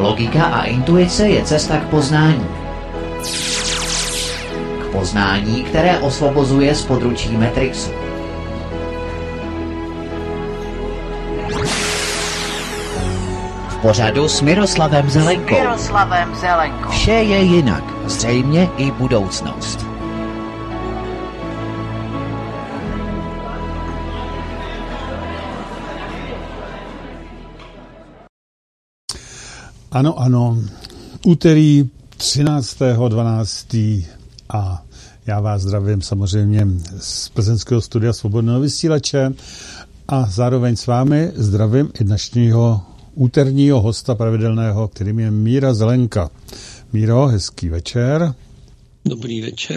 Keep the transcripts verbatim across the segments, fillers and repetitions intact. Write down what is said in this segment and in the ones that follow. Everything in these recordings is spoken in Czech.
Logika a intuice je cesta k poznání. K poznání, které osvobozuje z područí Matrixu. V pořadu s Miroslavem Zelenkou. Miroslavem Zelenkou. Vše je jinak, zřejmě i budoucnost. Ano, ano, úterý třináctého dvanáctého a já vás zdravím samozřejmě z plzeňského studia Svobodného vysílače a zároveň s vámi zdravím i dnešního úterního hosta pravidelného, kterým je Míra Zelenka. Míro, hezký večer. Dobrý večer.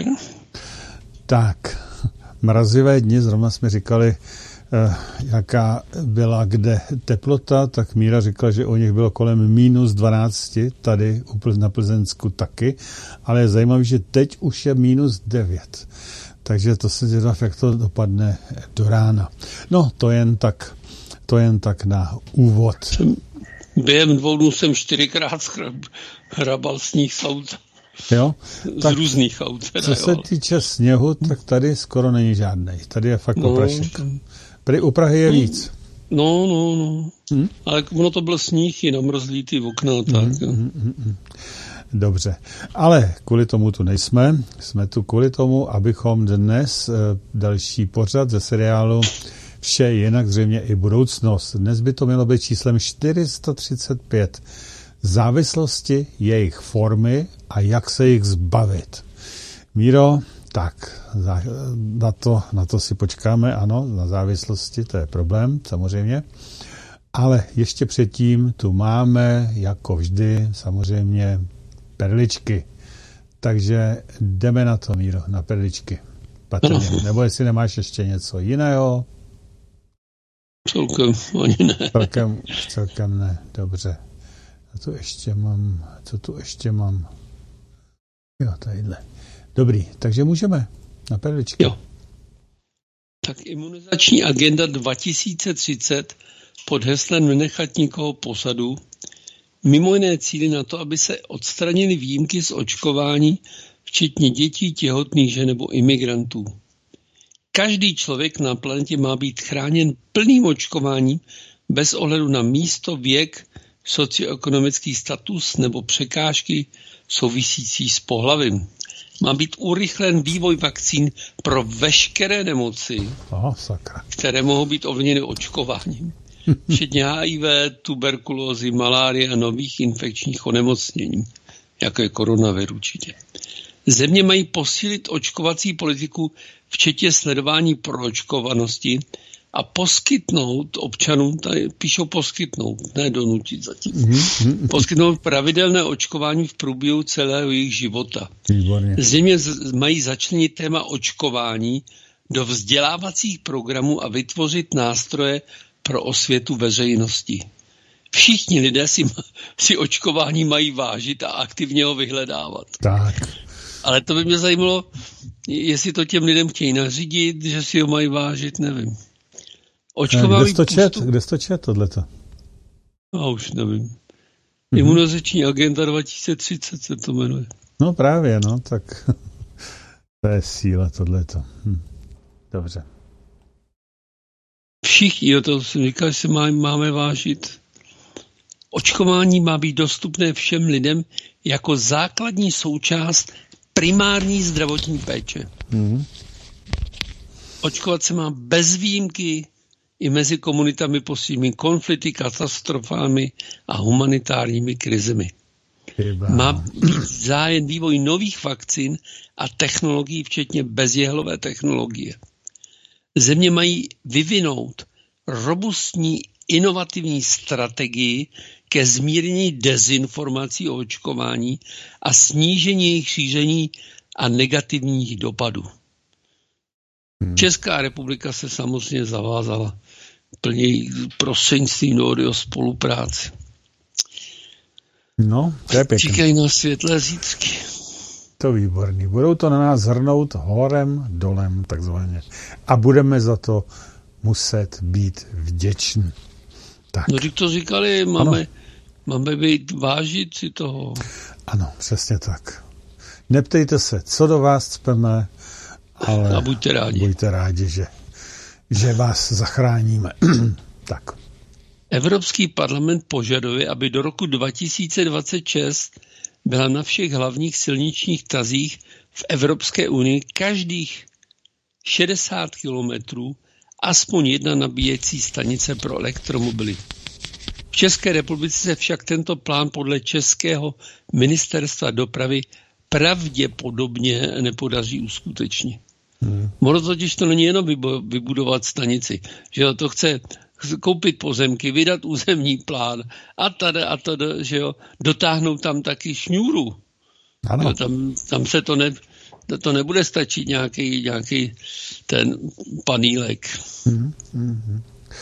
Tak, mrazivé dny, zrovna jsme říkali, eh, jaká byla kde teplota, tak Míra říkala, že o nich bylo kolem minus dvanáct, tady na Plzeňsku taky, ale je zajímavé, že teď už je minus devět. Takže to se dělá, jak to dopadne do rána. No, to jen tak, to jen tak na úvod. Během dvou dnů jsem čtyřikrát hrabal sníh z auta. Jo? Z tak různých aut. Co se jo. týče sněhu, tak tady skoro není žádnej. Tady je fakt no, oprašek. Prý u Prahy je no, víc. No, no, no. Hm? Ale ono to byl sníh i namrzlý ty okna. Tak, hm, hm, hm, hm. Dobře. Ale kvůli tomu tu nejsme. Jsme tu kvůli tomu, abychom dnes další pořad ze seriálu Vše je jinak, zřejmě i budoucnost. Dnes by to mělo být číslem čtyři sta třicet pět. Závislosti, jejich formy a jak se jich zbavit. Míro, tak na to, na to si počkáme, ano, na závislosti, to je problém, samozřejmě. Ale ještě předtím tu máme, jako vždy, samozřejmě perličky. Takže jdeme na to, Míro, na perličky. Patrně. Nebo jestli nemáš ještě něco jiného? Celkem ani ne. Celkem, celkem ne, dobře. A tu ještě mám, co tu ještě mám? Jo, tadyhle. Dobrý, takže můžeme na perličky. Jo. Tak imunizační agenda dva tisíce třicet pod heslem nenechat nikoho posadu mimo jiné cíly na to, aby se odstranily výjimky z očkování, včetně dětí, těhotných žen nebo imigrantů. Každý člověk na planetě má být chráněn plným očkováním bez ohledu na místo, věk, socioekonomický status nebo překážky souvisící s pohlavím. Má být urychlen vývoj vakcín pro veškeré nemoci, Aha, sakra. které mohou být ovlivněny očkováním, včetně H I V, tuberkulózy, malárie a nových infekčních onemocnění, jako je koronavir určitě. Země mají posílit očkovací politiku, včetně sledování proočkovanosti a poskytnout občanům, tady píšou poskytnout, ne donutit zatím, mm-hmm. poskytnout pravidelné očkování v průběhu celého jejich života. Výborně. Země z, mají začlenit téma očkování do vzdělávacích programů a vytvořit nástroje pro osvětu veřejnosti. Všichni lidé si, si očkování mají vážit a aktivně ho vyhledávat. Tak. Ale to by mě zajímalo, jestli to těm lidem chtějí nařídit, že si ho mají vážit, nevím. Očkování kde jsi to čet? Kde jsi to čet, tohleto? Já už nevím. Mm-hmm. Imunizační agenda dva tisíce třicet se to jmenuje. No právě, no, tak to je síla tohleto. Hm. Dobře. Všichni, jo, to jsem říkal, že se má, máme vážit. Očkování má být dostupné všem lidem jako základní součást primární zdravotní péče. Mm. Očkovat se má bez výjimky i mezi komunitami postiženými konflikty, katastrofami a humanitárními krizemi. Chyba. Má být zájem vývoj nových vakcín a technologií, včetně bezjehlové technologie. Země mají vyvinout robustní inovativní strategii ke zmírnění dezinformací o očkování a snížení jejich šíření a negativních dopadů. Hmm. Česká republika se samozřejmě zavázala plně prostřednictvím dohody o spolupráci. No, to je pěkný. Čekají na světlé zítřky. To výborný. Budou to na nás hrnout horem, dolem, takzvaně. A budeme za to muset být vděční. Tak. No, když to říkali, máme, Máme být vážit si toho. Ano, přesně tak. Neptejte se, co do vás cpeme, ale a buďte rádi, buďte rádi že, že vás zachráníme. Tak. Evropský parlament požaduje, aby do roku dva tisíce dvacet šest byla na všech hlavních silničních tazích v Evropské unii každých šedesát kilometrů aspoň jedna nabíjecí stanice pro elektromobily. V České republice se však tento plán podle Českého ministerstva dopravy pravděpodobně nepodaří uskutečnit. Hmm. Ono totiž to není jenom vybudovat stanici, že to chce koupit pozemky, vydat územní plán a tady a tady, že jo, dotáhnout tam taky šňůru. Ano. Tam, tam se to, ne, to nebude stačit nějaký, nějaký ten panílek. Hmm. Hmm.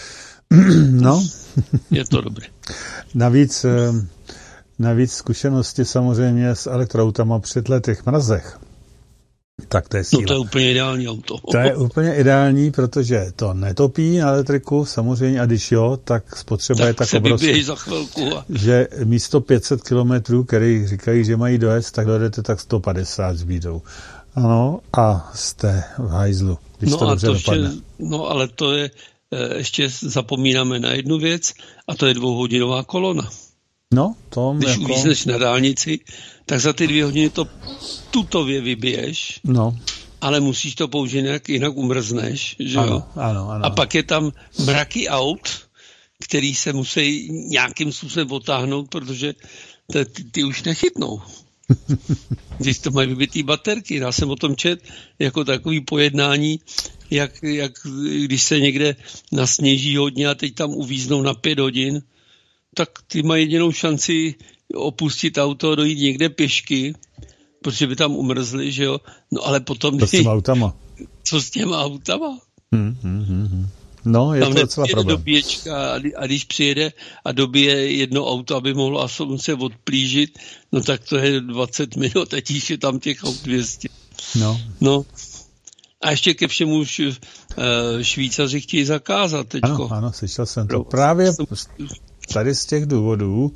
No. Je to dobré. Navíc, navíc zkušenosti samozřejmě s elektroautama při letech mrazech. Tak to je síla. No to je úplně ideální auto. To je úplně ideální, protože to netopí na elektriku samozřejmě a když jo, tak spotřeba tak je tak obrovská, za chvilku a... že místo pět set kilometrů, který říkají, že mají dojet, tak dojedete tak sto padesát s bídou. Ano, a jste v hajzlu, když no to dobře to dopadne. Vše, no ale to je, ještě zapomínáme na jednu věc a to je dvouhodinová kolona. No, to Když jako... uvízneš na dálnici, tak za ty dvě hodiny to tutově vybiješ, no. ale musíš to použít nějak, jinak umrzneš. Že ano, jo? Ano, ano. A pak je tam mraky aut, který se musí nějakým způsobem otáhnout, protože ty, ty, ty už nechytnou. Když to mají vybitý baterky. Já jsem o tom čet jako takový pojednání, jak, jak když se někde nasněží hodně a teď tam uvíznou na pět hodin, tak ty mají jedinou šanci opustit auto a dojít někde pěšky, protože by tam umrzli, že jo. No ale potom... Co s těma autama? Co s těma autama? Hmm, hmm, hmm. No, je tam to docela problém. Dobíječka a, a když přijede a dobije jedno auto, aby mohlo aspoň se odplížit, no tak to je dvacet minut a tíž je tam těch aut dvě stě. No. No. A ještě ke všemu už uh, Švýcaři chtějí zakázat teďko. Ano, ano, slyšel jsem to. Právě tady z těch důvodů,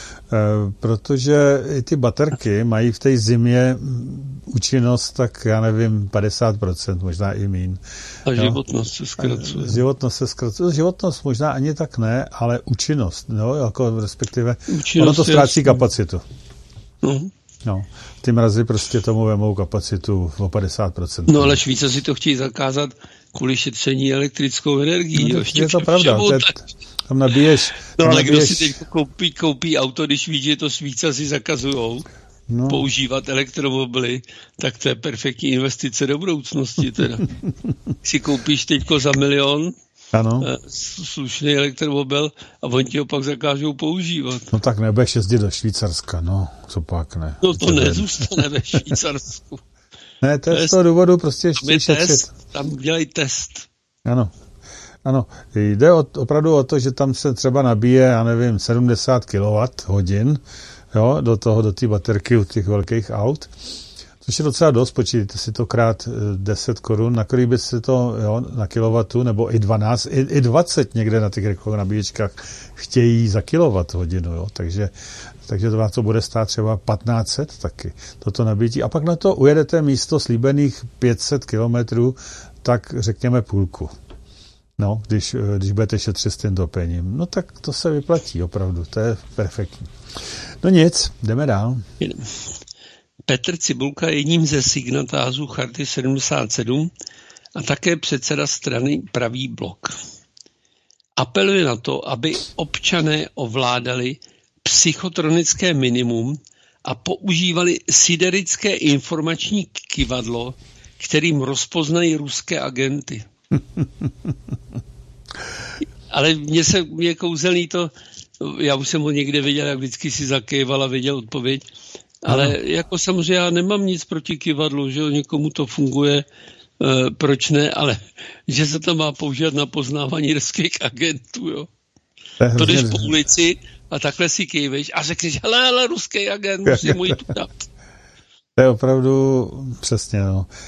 protože i ty baterky mají v té zimě účinnost, tak já nevím, padesát procent, možná i míň. A životnost se zkracuje. Životnost se zkracuje. Životnost možná ani tak ne, ale účinnost, no, jako respektive, účinnost ono to ztrácí je... kapacitu. No. No, ty mrazy prostě tomu vemou kapacitu o padesát procent. No ale Švýcaři to chtějí zakázat kvůli šetření elektrickou energií. No, ještě je to pravda. To je, tam nabíješ... No ale nabíješ... kdo si teď koupí, koupí auto, když ví, že to Švýcaři zakazujou no. používat elektromobily, tak to je perfektní investice do budoucnosti teda. Si koupíš teďko za milion ano. slušný elektromobil a oni ti ho pak zakážou používat. No tak nebudeš jezdit do Švýcarska, no, co pak ne. No to nezůstane ve Švýcarsku. Ne, to je z toho důvodu prostě ještě šetřit. Tam dělají test. Ano, ano. Jde o, opravdu o to, že tam se třeba nabíje, já nevím, sedmdesát kilowatthodin, jo, do toho, do té baterky u těch velkých aut. Což je docela dost, počítejte si to krát deset korun, na který by se to, jo, na kilowattu, nebo i dvanáct, i, i dvacet někde na těch nabíječkách chtějí za kilowatthodinu, jo, takže, takže to vás to bude stát třeba patnáct set taky, toto nabíjení. A pak na to ujedete místo slíbených pět set kilometrů, tak řekněme půlku. No, když, když budete šetřit s tím topením. No tak to se vyplatí opravdu, to je perfektní. No nic, jdeme dál. Jdeme. Petr Cibulka je jedním ze signatářů Charty sedmdesát sedm a také předseda strany Pravý blok. Apeluje na to, aby občané ovládali psychotronické minimum a používali siderické informační kyvadlo, kterým rozpoznají ruské agenty. Ale mně se mě kouzelný to, já už jsem ho někde viděl, jak vždycky si zakýval a věděl odpověď, ale ano. Jako samozřejmě já nemám nic proti kyvadlu, že někomu to funguje, e, proč ne, ale že se to má používat na poznávání ruských agentů, jo. To jdeš po ulici a takhle si kýveš a řekneš, hele, hele, ruský agent, musím mu jít tu dát. To je opravdu přesně, no.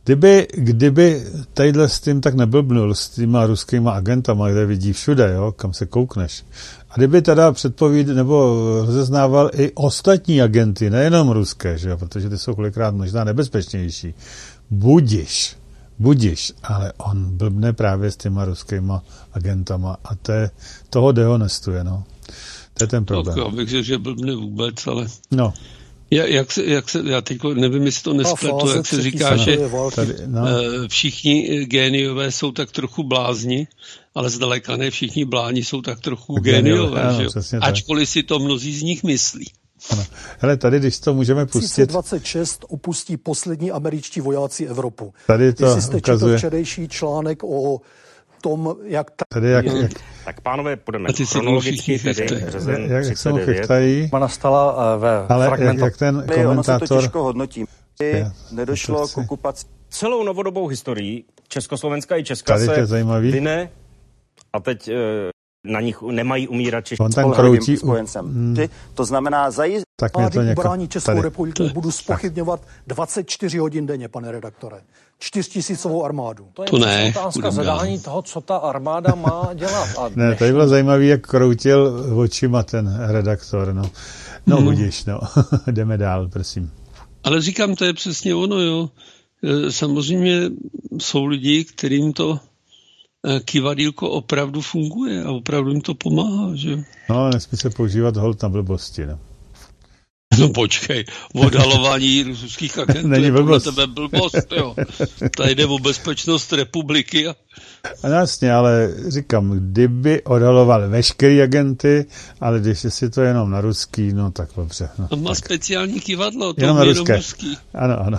Kdyby, kdyby tadyhle s tím tak neblbnul, s těma ruskýma agentama, kde vidí všude, jo, kam se koukneš, a kdyby teda předpovíd nebo rozeznával i ostatní agenty, nejenom ruské, že jo, protože ty jsou kolikrát možná nebezpečnější, budiš, budiš, ale on blbne právě s těma ruskýma agentama a to je, toho dehonestuje, no. To je ten problém. Tak, já bych řekl, že blbne vůbec, ale... No. Ja, jak se, jak se, já teď nevím, jestli to nespletu, jak se říká, že tady, no. všichni géniové jsou tak trochu blázni, ale zdaleka ne všichni blázni jsou tak trochu géniové, ano, že? Ačkoliv si to mnozí z nich myslí. Ano. Hele, tady, když to můžeme pustit... dva tisíce dvacet šest opustí poslední američtí vojáci Evropu. Tady to Jestli jste ukazuje... četl včerejší článek o tom, jak... Ta... Tady jak, jak... Tak pánové, půjdeme chronologicky, tedy březen jak, jak se mu chytají, nastala ve ale jak, jak ten komentátor... Ono se to těžko hodnotí. Nedošlo k okupaci. Celou novodobou historii Československa i Česka se vyne a teď e, na nich nemají umírat Češi. On tam kroutí... spojencem. To znamená zajistit... Tak mě to něko... ubrání Českou tady. republiku budu zpochybňovat dvacet čtyři hodin denně, pane redaktore. Čtyřtisícovou armádu. To je to ne, otázka zadání toho, co ta armáda má dělat. A ne, než... tady bylo zajímavé, jak kroutil očima ten redaktor. No, no hmm. budíš, no. Jdeme dál, prosím. Ale říkám, to je přesně ono, jo. Samozřejmě jsou lidi, kterým to kivadýlko opravdu funguje a opravdu jim to pomáhá, že? No, nesmí se používat holt na blbosti, no. No počkej, odhalování ruských agentů není je blbost. Podle tebe blbost, jo. Tady jde o bezpečnost republiky. A... a jasně, ale říkám, kdyby odhaloval veškerý agenty, ale když si to jenom na ruský, no tak dobře. No, On má tak. speciální kivadlo, to jenom je na jenom ruský. Ano, ano.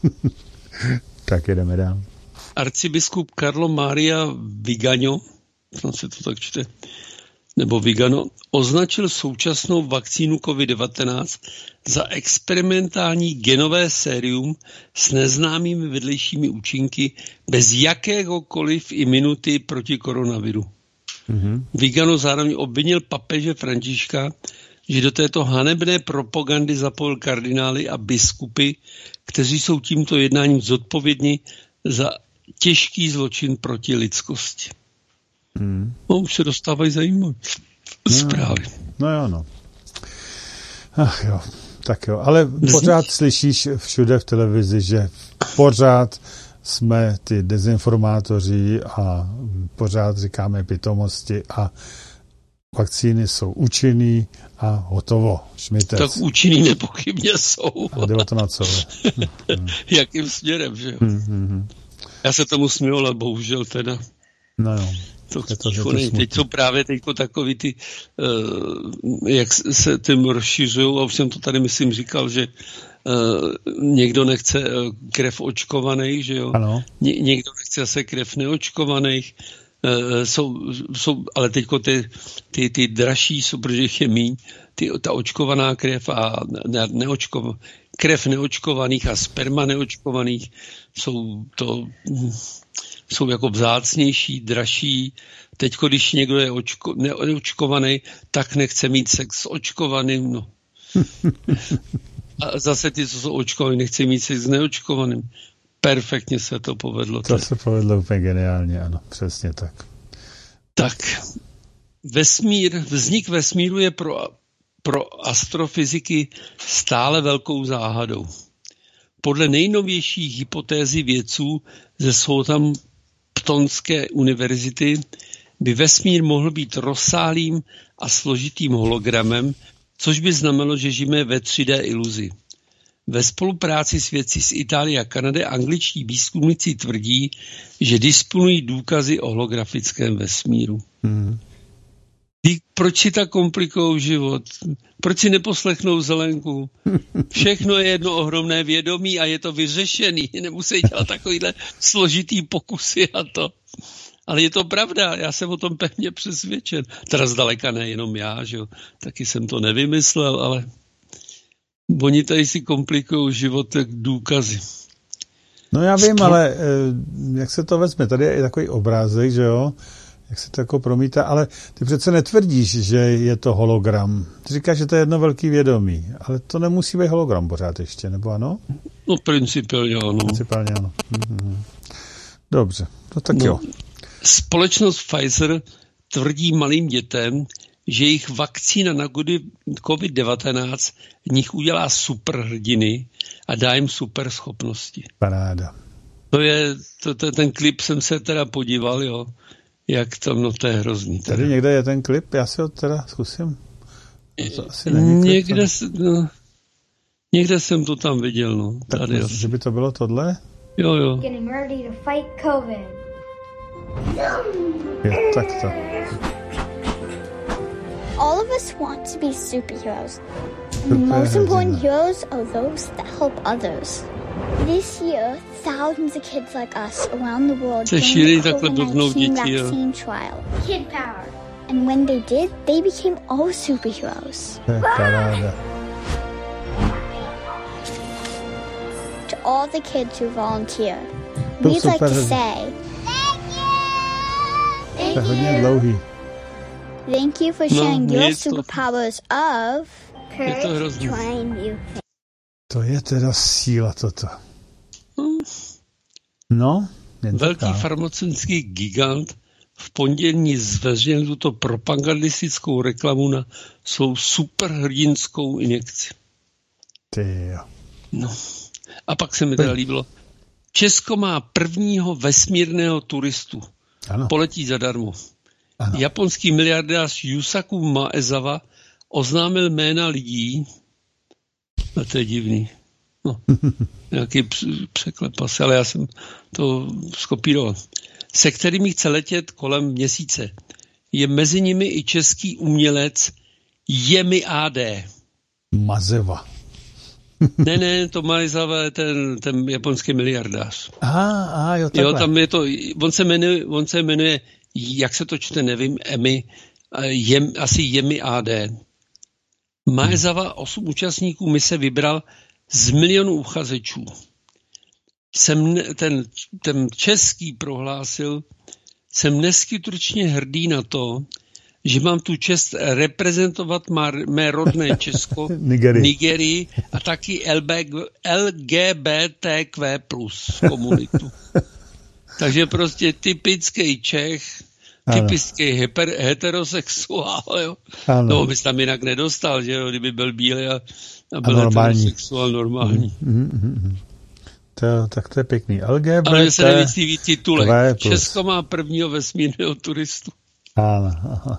Tak jdeme dál. Arcibiskup Carlo Maria Vigano, tam se to tak čte, nebo Vigano, označil současnou vakcínu covid devatenáct za experimentální genové sérium s neznámými vedlejšími účinky bez jakéhokoliv imunity proti koronaviru. Mm-hmm. Vigano zároveň obvinil papeže Františka, že do této hanebné propagandy zapojil kardinály a biskupy, kteří jsou tímto jednáním zodpovědní za těžký zločin proti lidskosti. Hmm. No, už se dostávají zajímavé zprávy. No, no jo, no. Ach jo, tak jo. Ale pořád slyšíš všude v televizi, že pořád jsme ty dezinformátoři a pořád říkáme pitomosti a vakcíny jsou účinný a hotovo. Šmitec. Tak účinný nepochybně jsou. A jde o to na co? Jakým směrem, že jo? Hmm, hmm. Já se tomu směl, ale bohužel teda. No jo. To, to, to, to teď jsou právě teďko takový ty, uh, jak se tím rozšiřují, a už jsem to tady myslím říkal, že uh, někdo nechce krev očkovaných, že jo? Ano. Ně, někdo nechce zase krev neočkovaných, uh, jsou, jsou, ale teďko ty, ty, ty dražší jsou, protože jich je míň, ty, ta očkovaná krev a ne, neočkov, krev neočkovaných a sperma neočkovaných jsou to... jsou jako vzácnější, dražší. Teď, když někdo je očko, neočkovaný, tak nechce mít sex s očkovaným. No. A zase ty, co jsou očkovaný, nechce mít sex s neočkovaným. Perfektně se to povedlo. To se povedlo úplně geniálně, ano, přesně tak. Tak, vesmír, vznik vesmíru je pro, pro astrofyziky stále velkou záhadou. Podle nejnovějších hypotézy vědců ze Southamptonské univerzity by vesmír mohl být rozsáhlým a složitým hologramem, což by znamenalo, že žijeme ve tři dé iluzi. Ve spolupráci s vědci z Itálie a Kanady angličtí výzkumníci tvrdí, že disponují důkazy o holografickém vesmíru. Hmm. Proč si tak komplikují život? Proč si neposlechnou Zelenku? Všechno je jedno ohromné vědomí a je to vyřešený. Nemusí dělat takovýhle složitý pokusy a to. Ale je to pravda, já jsem o tom pevně přesvědčen. Teda zdaleka nejenom já, že jo. Taky jsem to nevymyslel, ale oni tady si komplikují život jak důkazy. No já vím, ale jak se to vezme? Tady je i takový obrázek, že jo, Jak se to jako promítá, ale ty přece netvrdíš, že je to hologram. Ty říkáš, že to je jedno velký vědomí, ale to nemusí být hologram pořád ještě, nebo ano? No principiálně ano. Principiálně ano. Mhm. Dobře, no tak no, jo. Společnost Pfizer tvrdí malým dětem, že jejich vakcína na covid devatenáct v nich udělá superhrdiny a dá jim super schopnosti. Paráda. To je, to, to, ten klip jsem se teda podíval, jo, jak tam, no to je hrozný. Teda. Tady někde je ten klip, já si ho teda zkusím. To asi není klip, někde, no, někde jsem to tam viděl, no. Tak, tady že by to bylo tohle? Jo, jo. Getting ready to fight COVID. Je, tak to. All of us want to be superheroes. And the most important heroes are those that help others. This year, thousands of kids like us around the world joined the covid nineteen vaccine trial. Kid power. And when they did, they became all superheroes. To all the kids who volunteer, we'd like to say thank you. Thank you. Thank you for sharing no, your superpowers of courage, trying new things. To je teda síla toto. No, velký tak. Farmaceutický gigant v pondělí zveřejnil tuto propagandistickou reklamu na svou superhrdinskou injekci. Ty jo. No. A pak se mi teda líbilo. Česko má prvního vesmírného turistu. Ano. Poletí zadarmo. Ano. Japonský miliardář Yusaku Maezawa oznámil jména lidí, a to je divný, no, nějaký překlep asi, ale já jsem to skopíroval, se kterými chce letět kolem měsíce. Je mezi nimi i český umělec Jemi á dé. Mazeva. ne, ne, to Maezawa je ten, ten japonský miliardář. Aha, aha, jo, takhle. Jo, tam je to, on se jmenuje, on se jmenuje jak se to čte, nevím, Emi, jem, asi Jemi á dé. Maezawa osm účastníků mise vybral z milionů uchazečů. Jsem, ten, ten český prohlásil, jsem neskutečně hrdý na to, že mám tu čest reprezentovat má, mé rodné Česko, Nigerii a taky el gé bé té kvé plus komunitu. Takže prostě typický Čech, typický hyper, heterosexuál, jo. Ano. No, bys tam jinak nedostal, že jo, kdyby byl bílý a, a byl a normální. Heterosexuál normální. Mm, mm, mm. To, tak to je pěkný. el gé bé té ale že se nevíc víc titulek. Česko má prvního vesmírného turistu. Ano.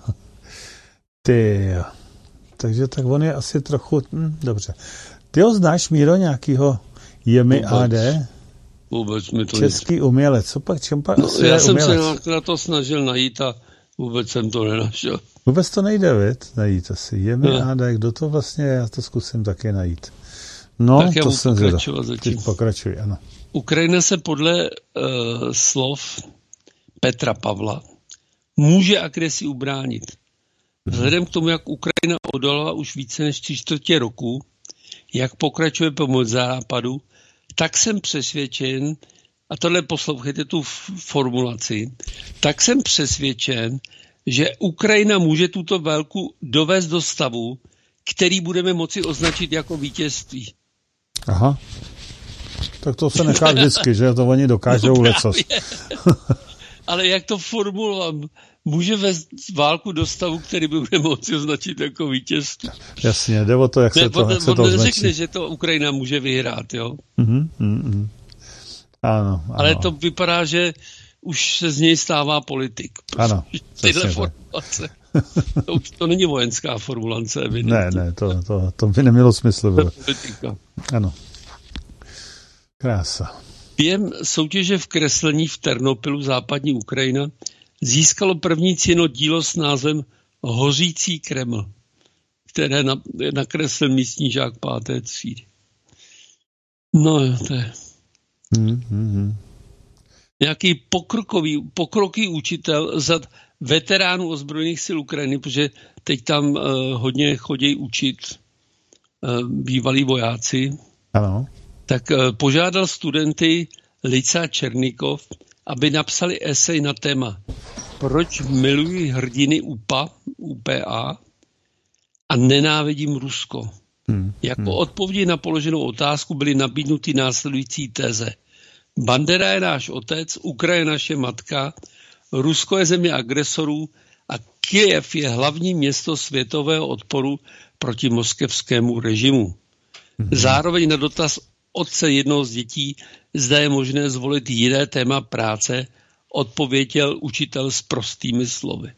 Ty jo. Takže tak on je asi trochu, hm, dobře. Ty ho znáš, Míro, nějakýho Jemi á dé? Vůbec mi to český nic. Umělec, co pak, čem pak no, asi já je jsem umělec? se na to snažil najít a vůbec jsem to nenašel. Vůbec to nejde, věc, najít asi. Jemi á dé, kdo to vlastně je, já to zkusím taky najít. No, tak já to jsem pokračovat zatím. Pokračuj, ano. Ukrajina se podle uh, slov Petra Pavla může agresi ubránit. Vzhledem k tomu, jak Ukrajina odolala už více než tři čtvrtě roku, jak pokračuje pomoc západu, tak jsem přesvědčen, a tohle poslouchejte tu formulaci, tak jsem přesvědčen, že Ukrajina může tuto válku dovést do stavu, který budeme moci označit jako vítězství. Aha. Tak to se nechá vždycky, že to oni dokážou no lecos. Ale jak to formulovat? Může vést válku do stavu, který by bude moci označit jako vítězství. Jasně, jde o to, jak se to, jak se to označí. On neřekne, že to Ukrajina může vyhrát, jo? Mm-hmm, mm-hmm. Ano, ano. Ale to vypadá, že už se z něj stává politik. Ano, tyhle formulace. To už to není vojenská formulace. Ne, ne, to, to, to by nemělo smysl. To je politika. Ano. Krása. Během soutěže v kreslení v Ternopilu, západní Ukrajina, získalo první cenu dílo s názvem Hořící Kreml, které nakreslil místní žák páté třídy. No, to je... Mm-hmm. Nějaký pokrokový, pokrokový učitel za veteránů ozbrojených sil Ukrajiny, protože teď tam uh, hodně chodí učit uh, bývalí vojáci. Ano. Tak uh, požádal studenty Lica Černikov, aby napsali esej na téma Proč miluji hrdiny U P A, U P A a nenávidím Rusko. Hmm. Jako hmm. odpovědi na položenou otázku byly nabídnuty následující teze. Bandera je náš otec, Ukrajina je naše matka, Rusko je země agresorů a Kyjev je hlavní město světového odporu proti moskevskému režimu. Hmm. Zároveň na dotaz otce jednoho z dětí, zda je možné zvolit jiné téma práce, odpověděl učitel s prostými slovy.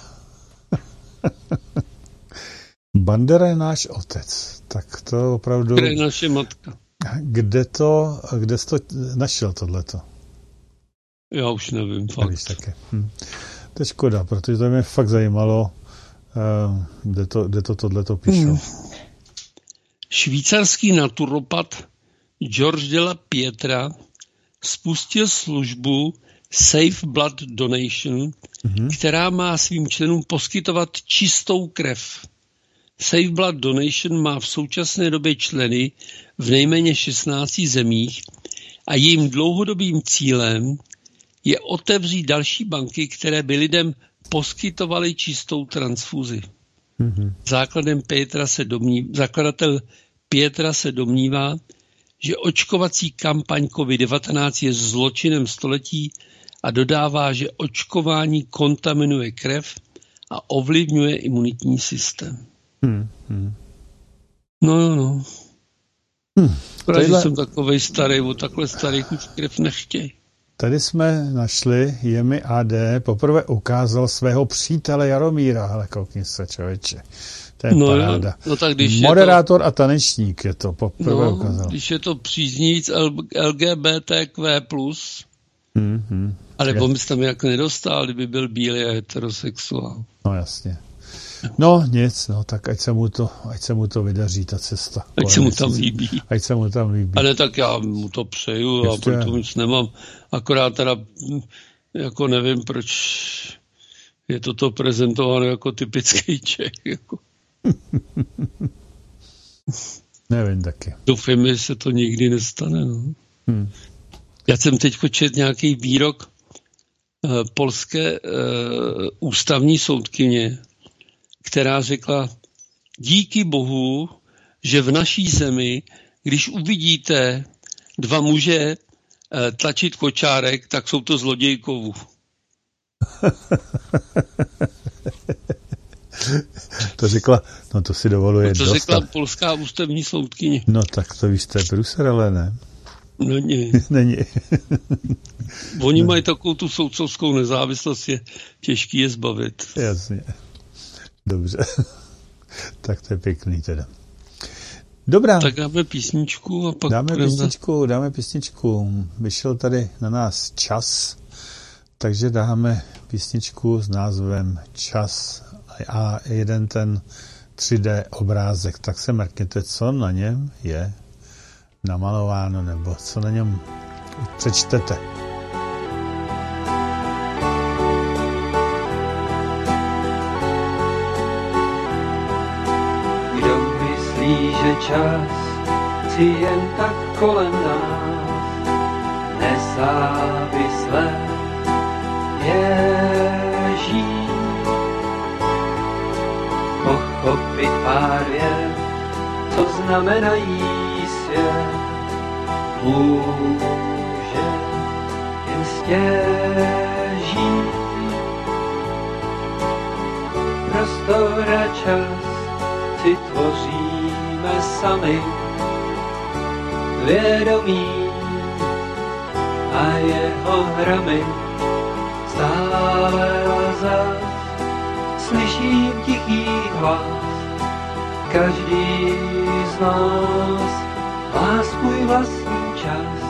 Bandera je náš otec. Tak to opravdu... Kde je naše matka? Kde to, kde jsi to našel tohleto? Já už nevím, fakt. Nevíš také. Hm. To je škoda, protože to mě fakt zajímalo, uh, kde to, kde to tohleto píšou. Hm. Švýcarský naturopat George de la Pietra spustil službu Safe Blood Donation, mm-hmm. která má svým členům poskytovat čistou krev. Safe Blood Donation má v současné době členy v nejméně šestnácti zemích a jejím dlouhodobým cílem je otevřít další banky, které by lidem poskytovaly čistou transfuzi. Mm-hmm. Základem Pietra se domní, zakladatel Pietra se domnívá, že očkovací kampaň covid devatenáct je zločinem století a dodává, že očkování kontaminuje krev a ovlivňuje imunitní systém. Hmm, hmm. No jo, no. Hmm, Právě tadyhle... jsem takovej starý, o takhle starých už krev nechtěj. Tady jsme našli, Jemi á dé poprvé ukázal svého přítele Jaromíra, ale koukni se, člověče. To je no, paráda. No, tak když Moderátor je to... a tanečník je to poprvé no, ukázal. Když je to příznivec L G B T Q plus, hmm, hmm. ale on by se tam jak nedostal, kdyby byl bílý a heterosexuál. No jasně. No nic, no tak ať se mu to, ať se mu to vydaří, ta cesta. Ať se mu tam líbí. Ať se mu tam líbí. Ale tak já mu to přeju Ještě. a proto nic nemám. Akorát teda jako nevím, proč je toto prezentováno jako typický Čech. Jako. Nevím taky. Doufám, že se to nikdy nestane. No. Hmm. Já jsem teď četl nějaký výrok uh, polské uh, ústavní soudkyně, která řekla, díky bohu, že v naší zemi, když uvidíte dva muže uh, tlačit kočárek, tak jsou to zlodějkovů. To řekla, no to si dovoluje dostat. To řekla polská ústavní soudkyně. No tak to víš, to je průser, ale ne. Není. Není. Oni mají takovou tu soudcovskou nezávislost, je těžký je zbavit. Jasně. Dobře. Tak to je pěkný teda. Dobrá. Tak dáme písničku a pak... Dáme písničku, dáme písničku. Vyšel tady na nás čas, takže dáme písničku s názvem Čas a jeden ten tři dé obrázek. Tak se mrkněte, co na něm je namalováno, nebo co na něm přečtete. Kdo myslí, že čas si jen tak kolem nás nezávisle běží, pochopit pár vět, co znamenají svět, může jen stěží. Prostor a čas si tvoříme sami, vědomí a jeho hrami. Stále zas slyším tichý hlas, každý z nás má svůj vlastní čas.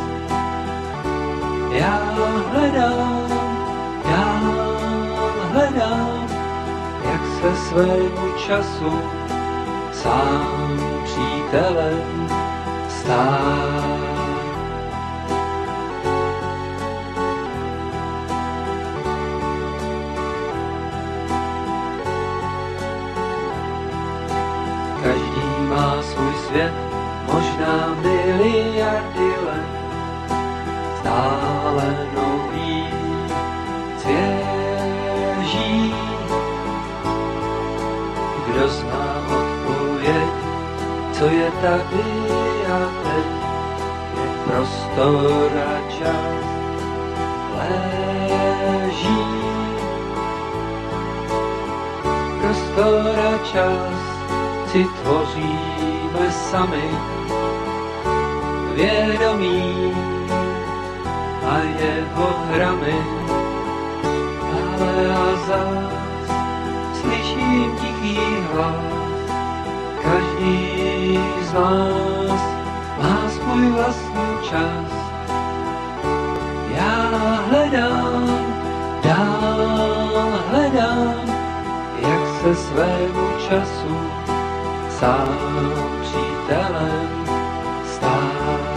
Já hledám, já hledám, jak se svému času sám přítelem stát. Každý má svůj svět, možná miliardy let, stále nový co je tady a teď, je prostor a čas, leží. Prostor a čas si tvoříme sami, vědomí a jeho hrami, ale a zás slyším tichý hlas. Každý z nás má svůj vlastní čas. Já hledám, dál hledám, jak se svému času sám přítelem stát.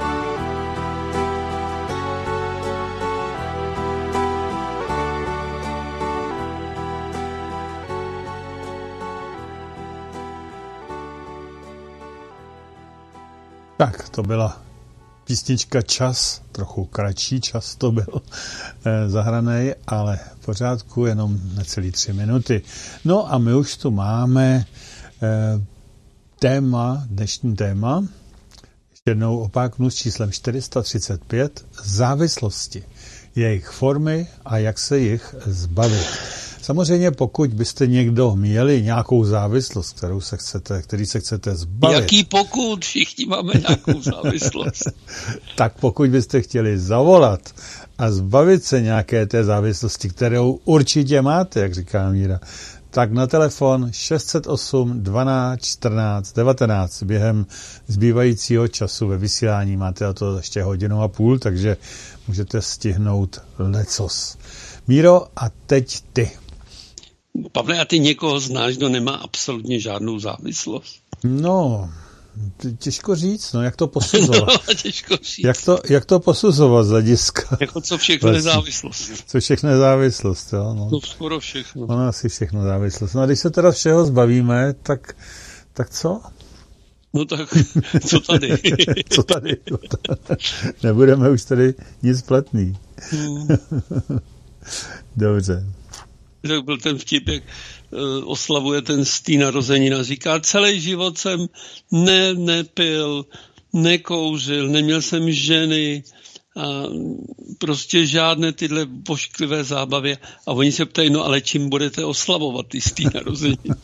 Tak, to byla písnička Čas, trochu kratší čas to byl eh, zahranej, ale v pořádku, jenom necelý tři minuty. No a my už tu máme eh, téma, dnešní téma, ještě jednou opáknu s číslem čtyři sta třicet pět, závislosti, jejich formy a jak se jich zbavit. Samozřejmě, pokud byste někdo měli nějakou závislost, kterou se chcete, který se chcete zbavit. Jaký pokud? Všichni máme nějakou závislost. Tak pokud byste chtěli zavolat a zbavit se nějaké té závislosti, kterou určitě máte, jak říká Míra, tak na telefon šest set osm dvanáct čtrnáct devatenáct. Během zbývajícího času ve vysílání máte o to ještě hodinu a půl, takže můžete stihnout lecos. Míro, a teď ty. Pavle, a ty někoho znáš, kdo nemá absolutně žádnou závislost? No, těžko říct, no, jak to posuzovat? No, těžko říct. Jak to, jak to posuzovat z hlediska? Jako co všechno je závislost. Co všechno je závislost, jo? No, no skoro všechno. Ono asi všechno závislost. No a když se teda všeho zbavíme, tak, tak co? No tak, co tady? Co tady? Nebudeme už tady nic platný. Hmm. Dobře. Tak byl ten vtip, jak uh, oslavuje ten stý narozenina. Říká, celý život jsem ne, nepil, nekouřil, neměl jsem ženy a prostě žádné tyhle pošklivé zábavy. A oni se ptají, no ale čím budete oslavovat ty stý narozeniny?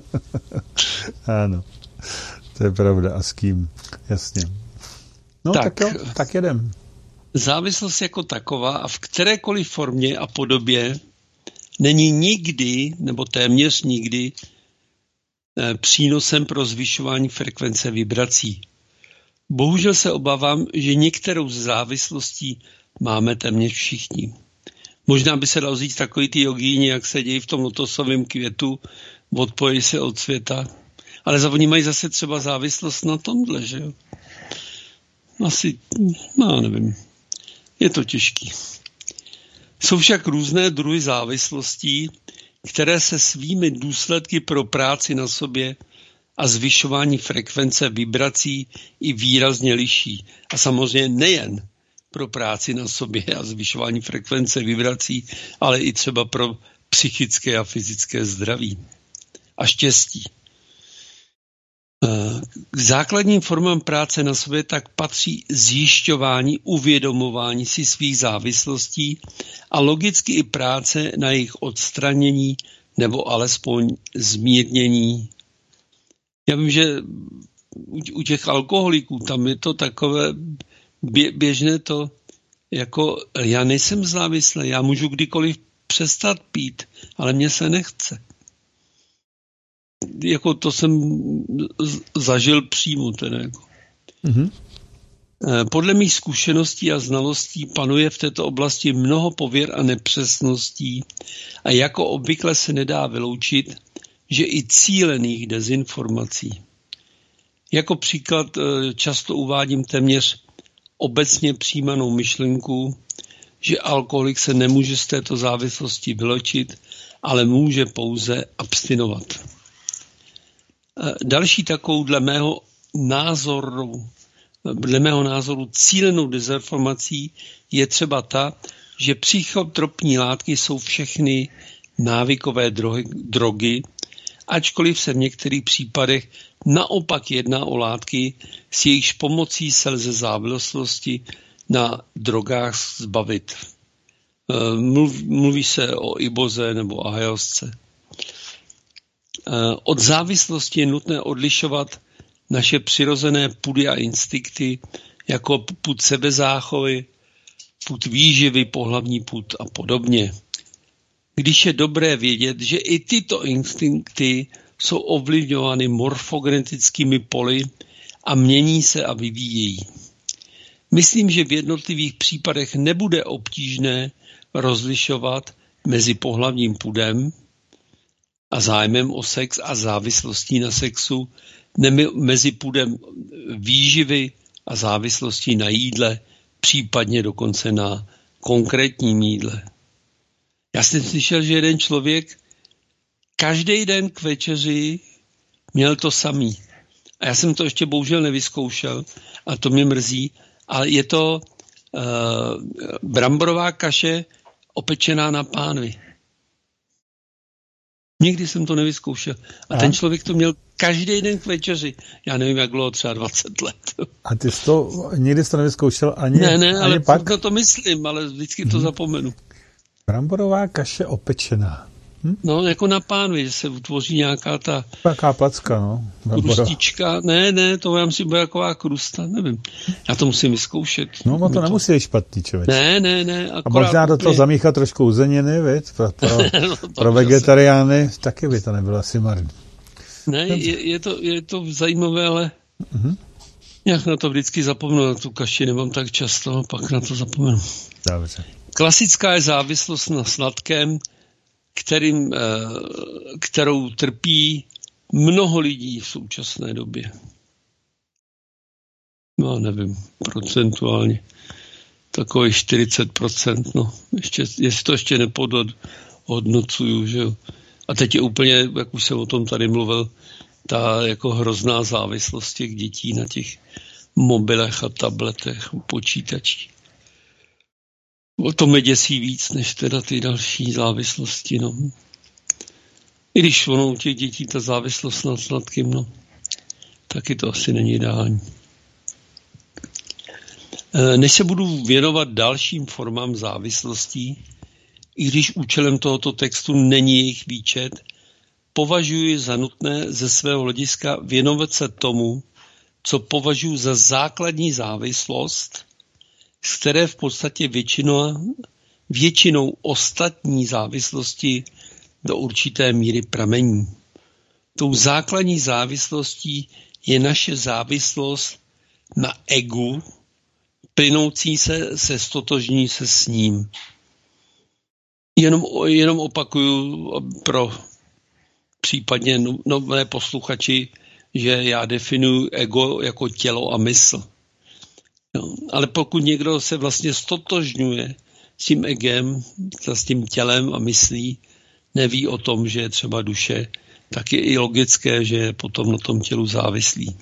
Ano, to je pravda. A s kým? Jasně. No tak, tak jo, tak jedem. Závislost jako taková a v kterékoliv formě a podobě není nikdy, nebo téměř nikdy, přínosem pro zvyšování frekvence vibrací. Bohužel se obávám, že některou z závislostí máme téměř všichni. Možná by se dalo říct takový ty jogíni, jak sedějí v tom lotosovém květu, odpojí se od světa, ale za oni mají zase třeba závislost na tomhle, že jo? Asi, no nevím, je to těžký. Jsou však různé druhy závislostí, které se svými důsledky pro práci na sobě a zvyšování frekvence vibrací i výrazně liší. A samozřejmě nejen pro práci na sobě a zvyšování frekvence vibrací, ale i třeba pro psychické a fyzické zdraví a štěstí. K základním formám práce na sobě tak patří zjišťování, uvědomování si svých závislostí a logicky i práce na jejich odstranění nebo alespoň zmírnění. Já vím, že u těch alkoholiků tam je to takové běžné to, jako já nejsem závislý, já můžu kdykoliv přestat pít, ale mně se nechce. Jako to jsem zažil přímo. Teda jako. Mm-hmm. Podle mých zkušeností a znalostí panuje v této oblasti mnoho pověr a nepřesností a jako obvykle se nedá vyloučit, že i cílených dezinformací. Jako příklad často uvádím téměř obecně přijímanou myšlenku, že alkoholik se nemůže z této závislosti vyléčit, ale může pouze abstinovat. Další takovou dle mého názoru, dle mého názoru cílenou dezinformací je třeba ta, že psychotropní látky jsou všechny návykové drogy, drogy, ačkoliv se v některých případech naopak jedná o látky, s jejichž pomocí se lze závislosti na drogách zbavit. Mluví, mluví se o iboze nebo ayahuasce. Od závislosti je nutné odlišovat naše přirozené pudy a instinkty jako pud sebezáchovy, pud výživy, pohlavní pud a podobně. Když je dobré vědět, že i tyto instinkty jsou ovlivňovány morfogenetickými poli a mění se a vyvíjejí. Myslím, že v jednotlivých případech nebude obtížné rozlišovat mezi pohlavním pudem a zájmem o sex a závislostí na sexu, ne mezi pudem výživy a závislostí na jídle, případně dokonce na konkrétním jídle. Já jsem slyšel, že jeden člověk každý den k večeři měl to samý. A já jsem to ještě bohužel nevyzkoušel a to mě mrzí. Ale je to uh, bramborová kaše opečená na pánvi. Nikdy jsem to nevyzkoušel. A, a ten člověk to měl každý den k večeři. Já nevím, jak bylo, třeba dvacet let. A ty jsi to, nikdy jsi to nevyzkoušel ani Ne, ne, ani ale pak? na to myslím, ale vždycky to hmm. zapomenu. Bramborová kaše opečená. Hm? No, jako na pánvi, že se utvoří nějaká ta... Taká placka, no. Krustička. Ne, ne, to já myslím, bude taková krusta, nevím. Já to musím vyzkoušet. No, no to nemusí být špatný, člověk. Ne, ne, ne. A možná do toho zamíchat trošku uzeniny, viď? Pro, pro, no, pro vegetariány taky by to nebylo asi marný. Ne, je, je, to, je to zajímavé, ale uh-huh. nějak na to vždycky zapomenu, na tu kaši nemám tak často, a pak na to zapomenu. Dobře. Klasická je závislost na sladkém, kterým, kterou trpí mnoho lidí v současné době. No, nevím, procentuálně. Takových čtyřicet procent, no. Ještě, jestli to ještě nepodhodnocuju, že jo. A teď je úplně, jak už jsem o tom tady mluvil, ta jako hrozná závislost těch dětí na těch mobilech a tabletech, počítačích. O tom mě děsí víc, než teda ty další závislosti, no. I když ono u těch dětí ta závislost nad sladkým, no, taky to asi není ideální. Než se budu věnovat dalším formám závislostí, i když účelem tohoto textu není jejich výčet, považuji za nutné ze svého hlediska věnovat se tomu, co považuji za základní závislost, z které v podstatě většinou, většinou ostatní závislosti do určité míry pramení. Tou základní závislostí je naše závislost na egu, plynoucí se, se stotožní se s ním. Jenom, jenom opakuju pro případně nové posluchači, že já definuji ego jako tělo a mysl. No, ale pokud někdo se vlastně stotožňuje s tím egem, s tím tělem a myslí, neví o tom, že je třeba duše, tak je i logické, že je potom na tom tělu závislý.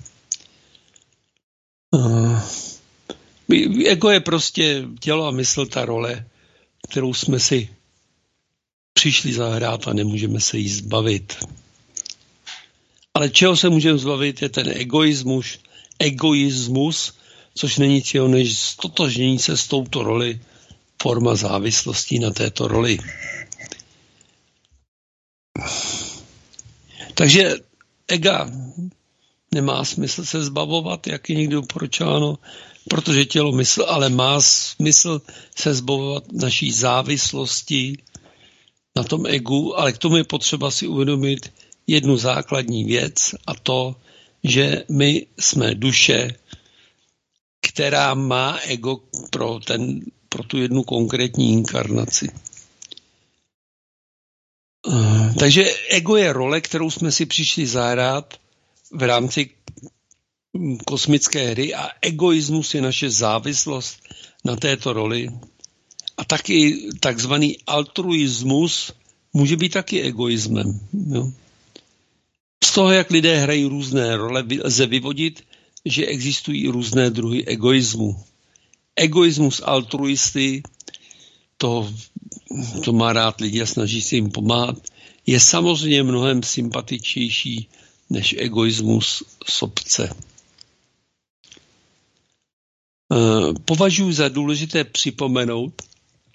Uh, ego je prostě tělo a mysl, ta role, kterou jsme si přišli zahrát a nemůžeme se jí zbavit. Ale čeho se můžeme zbavit, je ten egoismus, egoismus, což není nic jiného než stotožnění se s touto roli, forma závislostí na této roli. Takže ega nemá smysl se zbavovat, jak je někdy doporučováno, protože tělo mysl, ale má smysl se zbavovat naší závislosti na tom egu, ale k tomu je potřeba si uvědomit jednu základní věc, a to, že my jsme duše, která má ego pro, ten, pro tu jednu konkrétní inkarnaci. Takže ego je role, kterou jsme si přišli zahrát v rámci kosmické hry, a egoismus je naše závislost na této roli. A taky takzvaný altruismus může být taky egoismem. Jo. Z toho, jak lidé hrají různé role, lze vyvodit, že existují různé druhy egoismu. Egoismus altruisty, to, to má rád lidi a snaží se jim pomáhat, je samozřejmě mnohem sympatičnější než egoismus sobce. Považuji za důležité připomenout,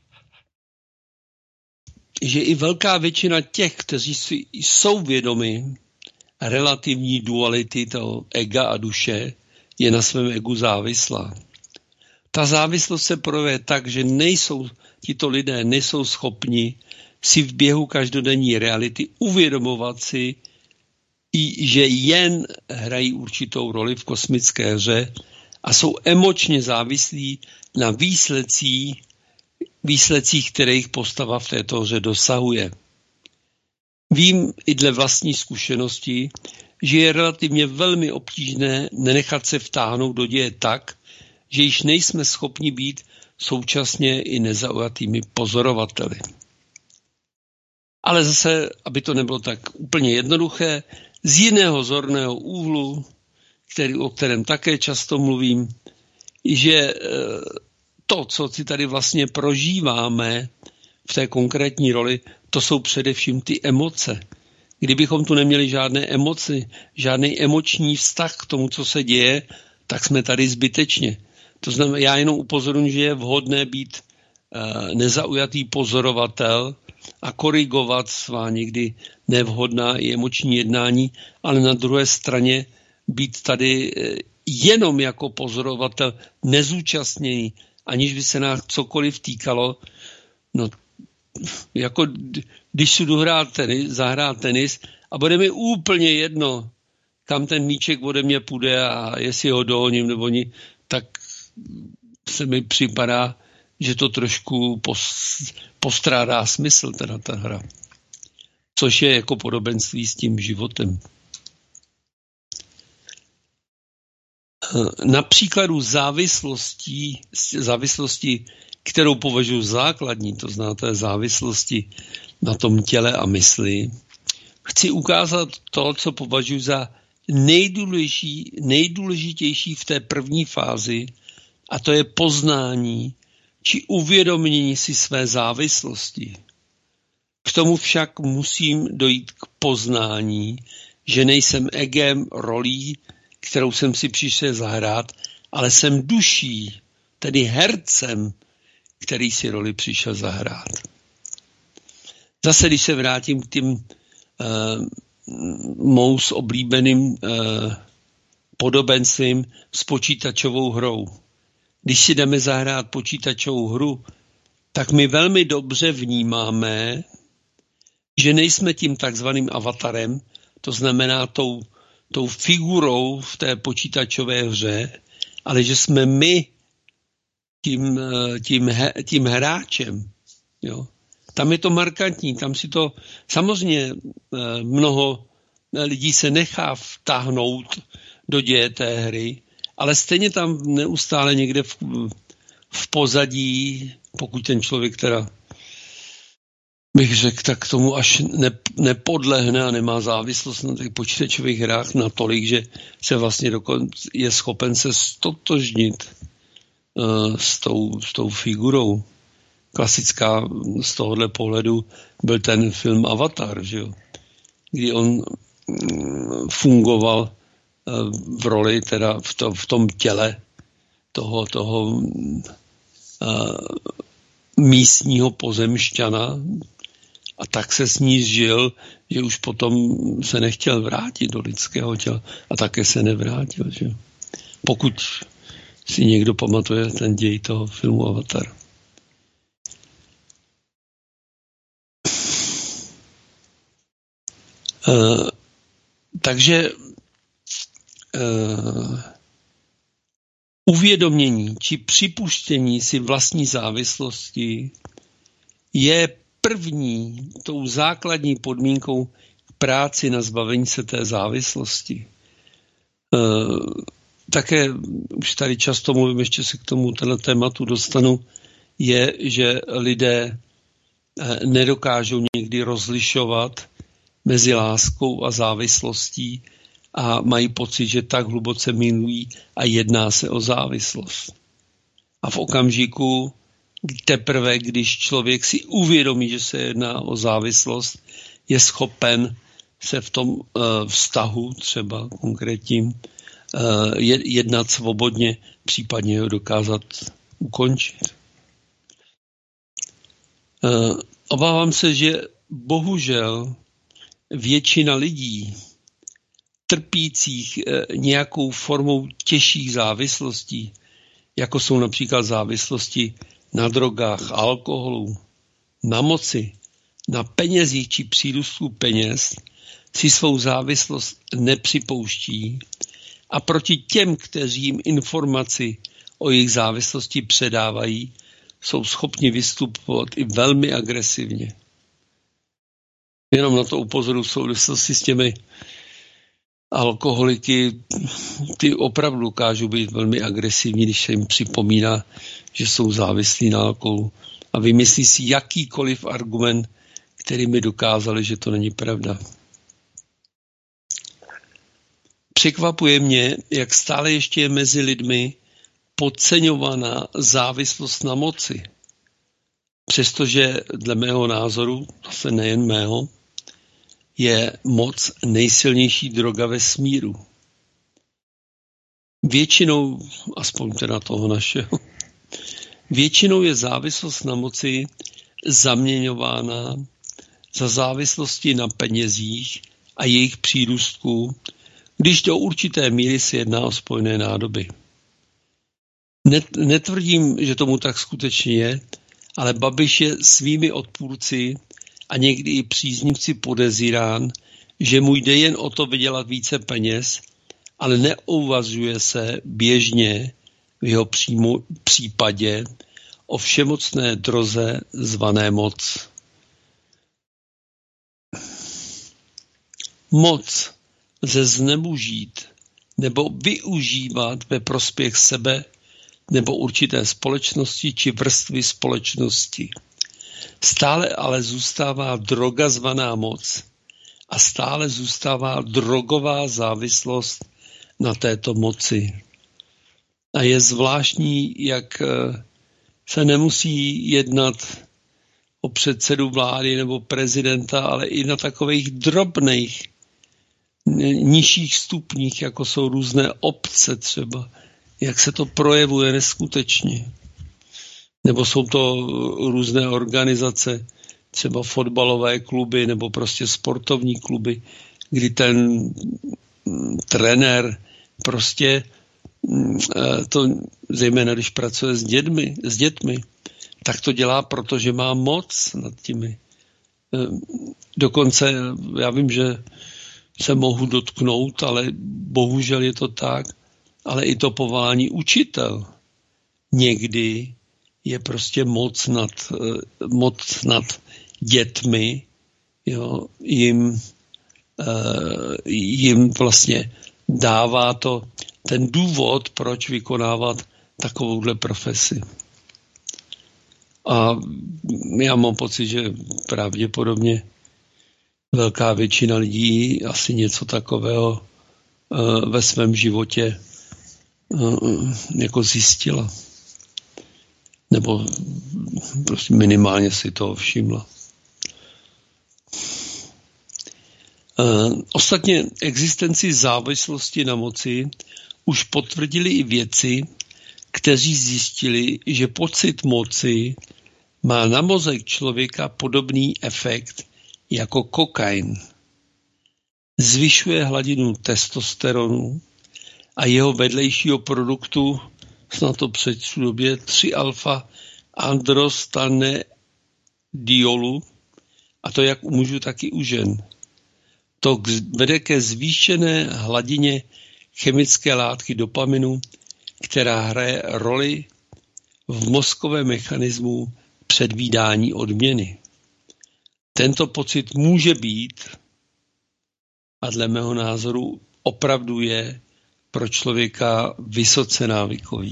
že i velká většina těch, kteří si jsou vědomi relativní duality toho ega a duše, je na svém egu závislá. Ta závislost se projevuje tak, že nejsou, tito lidé nejsou schopni si v běhu každodenní reality uvědomovat si, i že jen hrají určitou roli v kosmické hře a jsou emočně závislí na výsledcích, výsledcích, které jejich postava v této hře dosahuje. Vím i dle vlastní zkušenosti, že je relativně velmi obtížné nenechat se vtáhnout do děje tak, že již nejsme schopni být současně i nezaujatými pozorovateli. Ale zase, aby to nebylo tak úplně jednoduché, z jiného zorného úhlu, který, o kterém také často mluvím, že to, co si tady vlastně prožíváme v té konkrétní roli, to jsou především ty emoce. Kdybychom tu neměli žádné emoci, žádný emoční vztah k tomu, co se děje, tak jsme tady zbytečně. To znamená, já jenom upozorňuji, že je vhodné být uh, nezaujatý pozorovatel a korigovat svá někdy nevhodná i emoční jednání, ale na druhé straně být tady jenom jako pozorovatel nezúčastněný, aniž by se nás cokoliv týkalo. No, jako když si jdu hrát tenis, zahrát tenis a bude mi úplně jedno, kam ten míček ode mě půjde a jestli ho dohoním nebo ni, tak se mi připadá, že to trošku postrádá smysl, teda ta hra. Což je jako podobenství s tím životem. Na příkladu závislostí, závislosti, kterou považuji základní, to znáte závislosti na tom těle a mysli, chci ukázat to, co považuji za nejdůležitější, nejdůležitější v té první fázi, a to je poznání či uvědomění si své závislosti. K tomu však musím dojít k poznání, že nejsem egem, rolí, kterou jsem si přišel zahrát, ale jsem duší, tedy hercem, který si roli přišel zahrát. Zase, když se vrátím k tím uh, mou s oblíbeným uh, podobenstvím s počítačovou hrou. Když si jdeme zahrát počítačovou hru, tak my velmi dobře vnímáme, že nejsme tím takzvaným avatarem, to znamená tou, tou figurou v té počítačové hře, ale že jsme my tím, tím, tím hráčem. Jo. Tam je to markantní, tam si to, samozřejmě mnoho lidí se nechá vtáhnout do děje té hry, ale stejně tam neustále někde v, v pozadí, pokud ten člověk teda, bych řekl, tak tomu až ne, nepodlehne a nemá závislost na těch počítačových hrách natolik, že se vlastně dokonce je schopen se stotožnit uh, s, tou, s tou figurou. Klasická z tohohle pohledu byl ten film Avatar, že jo? Kdy on um, fungoval uh, v roli, teda v, to, v tom těle toho, toho uh, místního pozemšťana, a tak se s ní žil, že už potom se nechtěl vrátit do lidského těla a také se nevrátil. Že? Pokud si někdo pamatuje ten děj toho filmu Avatar. Uh, takže uh, uvědomění či připuštění si vlastní závislosti je první, tou základní podmínkou k práci na zbavení se té závislosti. E, také, už tady často mluvím, ještě se k tomu tenhle tématu dostanu, je, že lidé nedokážou někdy rozlišovat mezi láskou a závislostí a mají pocit, že tak hluboce milují a jedná se o závislost. A v okamžiku, teprve, když člověk si uvědomí, že se jedná o závislost, je schopen se v tom uh, vztahu třeba konkrétním uh, jednat svobodně, případně ho dokázat ukončit. Uh, obávám se, že bohužel většina lidí trpících uh, nějakou formou těžších závislostí, jako jsou například závislosti na drogách, alkoholu, na moci, na penězích či přírůstku peněz, si svou závislost nepřipouští a proti těm, kteří jim informaci o jejich závislosti předávají, jsou schopni vystupovat i velmi agresivně. Jenom na to upozorňuji v souvislosti s těmi alkoholiky, ty opravdu dokážou být velmi agresivní, když se jim připomíná, že jsou závislí na alkoholu a vymyslí si jakýkoliv argument, který mi dokázali, že to není pravda. Překvapuje mě, jak stále ještě je mezi lidmi podceňovaná závislost na moci. Přestože dle mého názoru, zase nejen mého, je moc nejsilnější droga ve smíru. Většinou, aspoň teda toho našeho, většinou je závislost na moci zaměňována za závislosti na penězích a jejich přírůstku, když do určité míry se jedná o spojené nádoby. Netvrdím, že tomu tak skutečně je, ale Babiš je svými odpůrci a někdy i příznivci podezírán, že mu jde jen o to vydělat více peněz, ale neuvažuje se běžně v jeho přímo, případě o všemocné droze zvané moc. Moc lze zneužít nebo využívat ve prospěch sebe nebo určité společnosti či vrstvy společnosti. Stále ale zůstává droga zvaná moc a stále zůstává drogová závislost na této moci. A je zvláštní, jak se nemusí jednat o předsedu vlády nebo prezidenta, ale i na takových drobných, nižších stupních, jako jsou různé obce třeba, jak se to projevuje neskutečně. Nebo jsou to různé organizace, třeba fotbalové kluby nebo prostě sportovní kluby, kdy ten trenér prostě to, zejména když pracuje s dětmi, s dětmi, tak to dělá, protože má moc nad těmi. Dokonce, já vím, že se mohu dotknout, ale bohužel je to tak, ale i to povolání učitel někdy je prostě moc nad, moc nad dětmi, jo, jim, jim vlastně dává to ten důvod, proč vykonávat takovouhle profesi. A já mám pocit, že pravděpodobně velká většina lidí asi něco takového ve svém životě jako zjistila. Nebo prostě minimálně si toho všimla. Ostatně existenci závislosti na moci už potvrdili i vědci, kteří zjistili, že pocit moci má na mozek člověka podobný efekt jako kokain. Zvyšuje hladinu testosteronu a jeho vedlejšího produktu, snad to přečtu době, tři alfa androstenediolu, a to jak u mužů, tak i u žen. To vede ke zvýšené hladině chemické látky dopaminu, která hraje roli v mozkovém mechanismu předvídání odměny. Tento pocit může být, a dle mého názoru opravdu je, pro člověka vysoce návykový.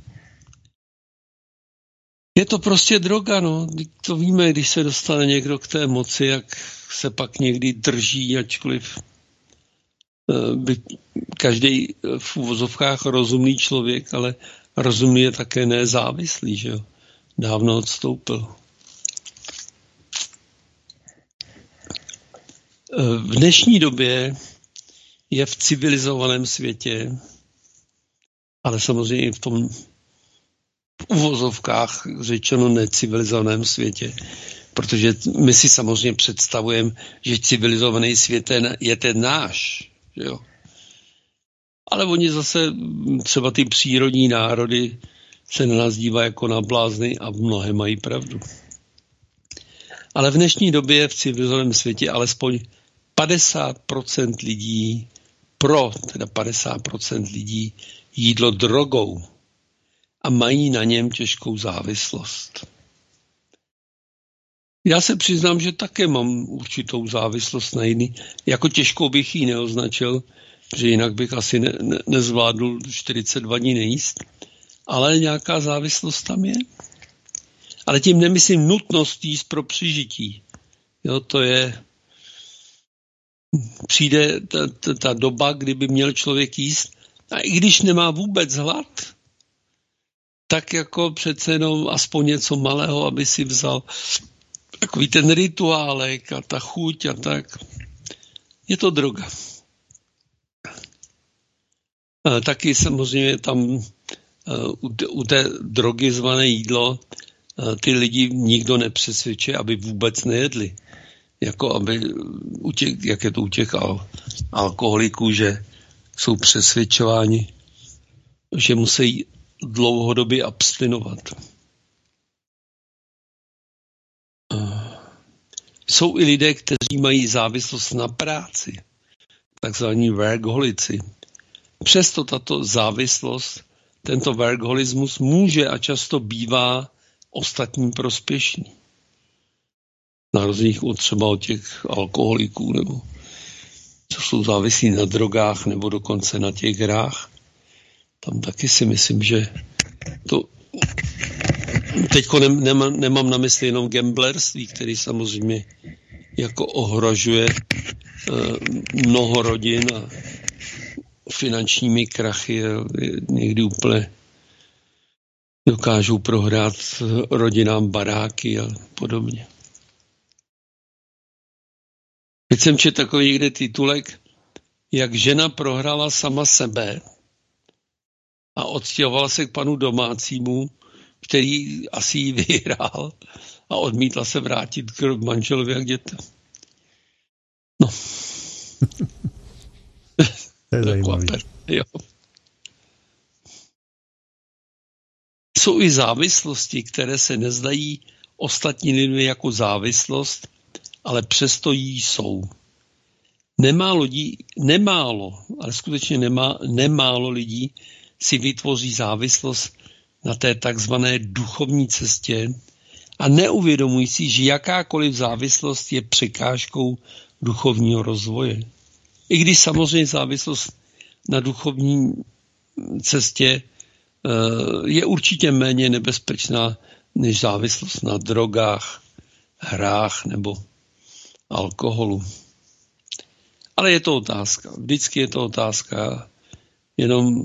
Je to prostě droga, no. To víme, když se dostane někdo k té moci, jak se pak někdy drží, ačkoliv by každý v uvozovkách rozumný člověk, ale rozumný je také nezávislý, že jo. Dávno odstoupil. V dnešní době je v civilizovaném světě, ale samozřejmě i v tom v uvozovkách řečeno necivilizovaném světě, protože my si samozřejmě představujeme, že civilizovaný svět je ten náš, že jo. Ale oni zase, třeba ty přírodní národy, se na nás dívají jako na blázny a v mnohé mají pravdu. Ale v dnešní době v civilizovaném světě alespoň padesát procent lidí, pro teda padesát procent lidí jídlo drogou a mají na něm těžkou závislost. Já se přiznám, že také mám určitou závislost na jiný. Jako těžkou bych ji neoznačil, že jinak bych asi ne, ne, nezvládl čtyřicet dva dní nejíst, ale nějaká závislost tam je. Ale tím nemyslím nutnost jíst pro přežití. Jo, to je... Přijde ta, ta, ta doba, kdyby měl člověk jíst, a i když nemá vůbec hlad, tak jako přece jenom aspoň něco malého, aby si vzal takový ten rituálek a ta chuť a tak. Je to droga. A taky samozřejmě tam u té drogy zvané jídlo ty lidi nikdo nepřesvědčuje, aby vůbec nejedli. Jako aby u těch, jak je to u těch al, alkoholiků, že jsou přesvědčováni, že musí dlouhodobě abstinovat. Jsou i lidé, kteří mají závislost na práci, takzvaní workaholici. Přesto tato závislost, tento workaholismus může a často bývá ostatním prospěšný. Na rozdíl od třeba od těch alkoholiků, nebo co jsou závislí na drogách, nebo dokonce na těch hrách. Tam taky si myslím, že to... Teďko nemám, nemám na mysli jenom gamblerství, který samozřejmě jako ohrožuje uh, mnoho rodin a finančními krachy a někdy úplně dokážou prohrát rodinám baráky a podobně. Teď jsem četl takový někde titulek, jak žena prohrála sama sebe a odstěhovala se k panu domácímu, který asi ji vyhrál a odmítla se vrátit k manželovi a k dětem. No. To je zajímavý. Jo. Jsou i závislosti, které se nezdají ostatní lidmi jako závislost, ale přesto jí jsou. Nemálo lidí, nemálo, ale skutečně nemá, nemálo lidí si vytvoří závislost na té takzvané duchovní cestě a neuvědomují si, že jakákoliv závislost je překážkou duchovního rozvoje. I když samozřejmě závislost na duchovní cestě je určitě méně nebezpečná než závislost na drogách, hrách nebo alkoholu. Ale je to otázka. Vždycky je to otázka. Jenom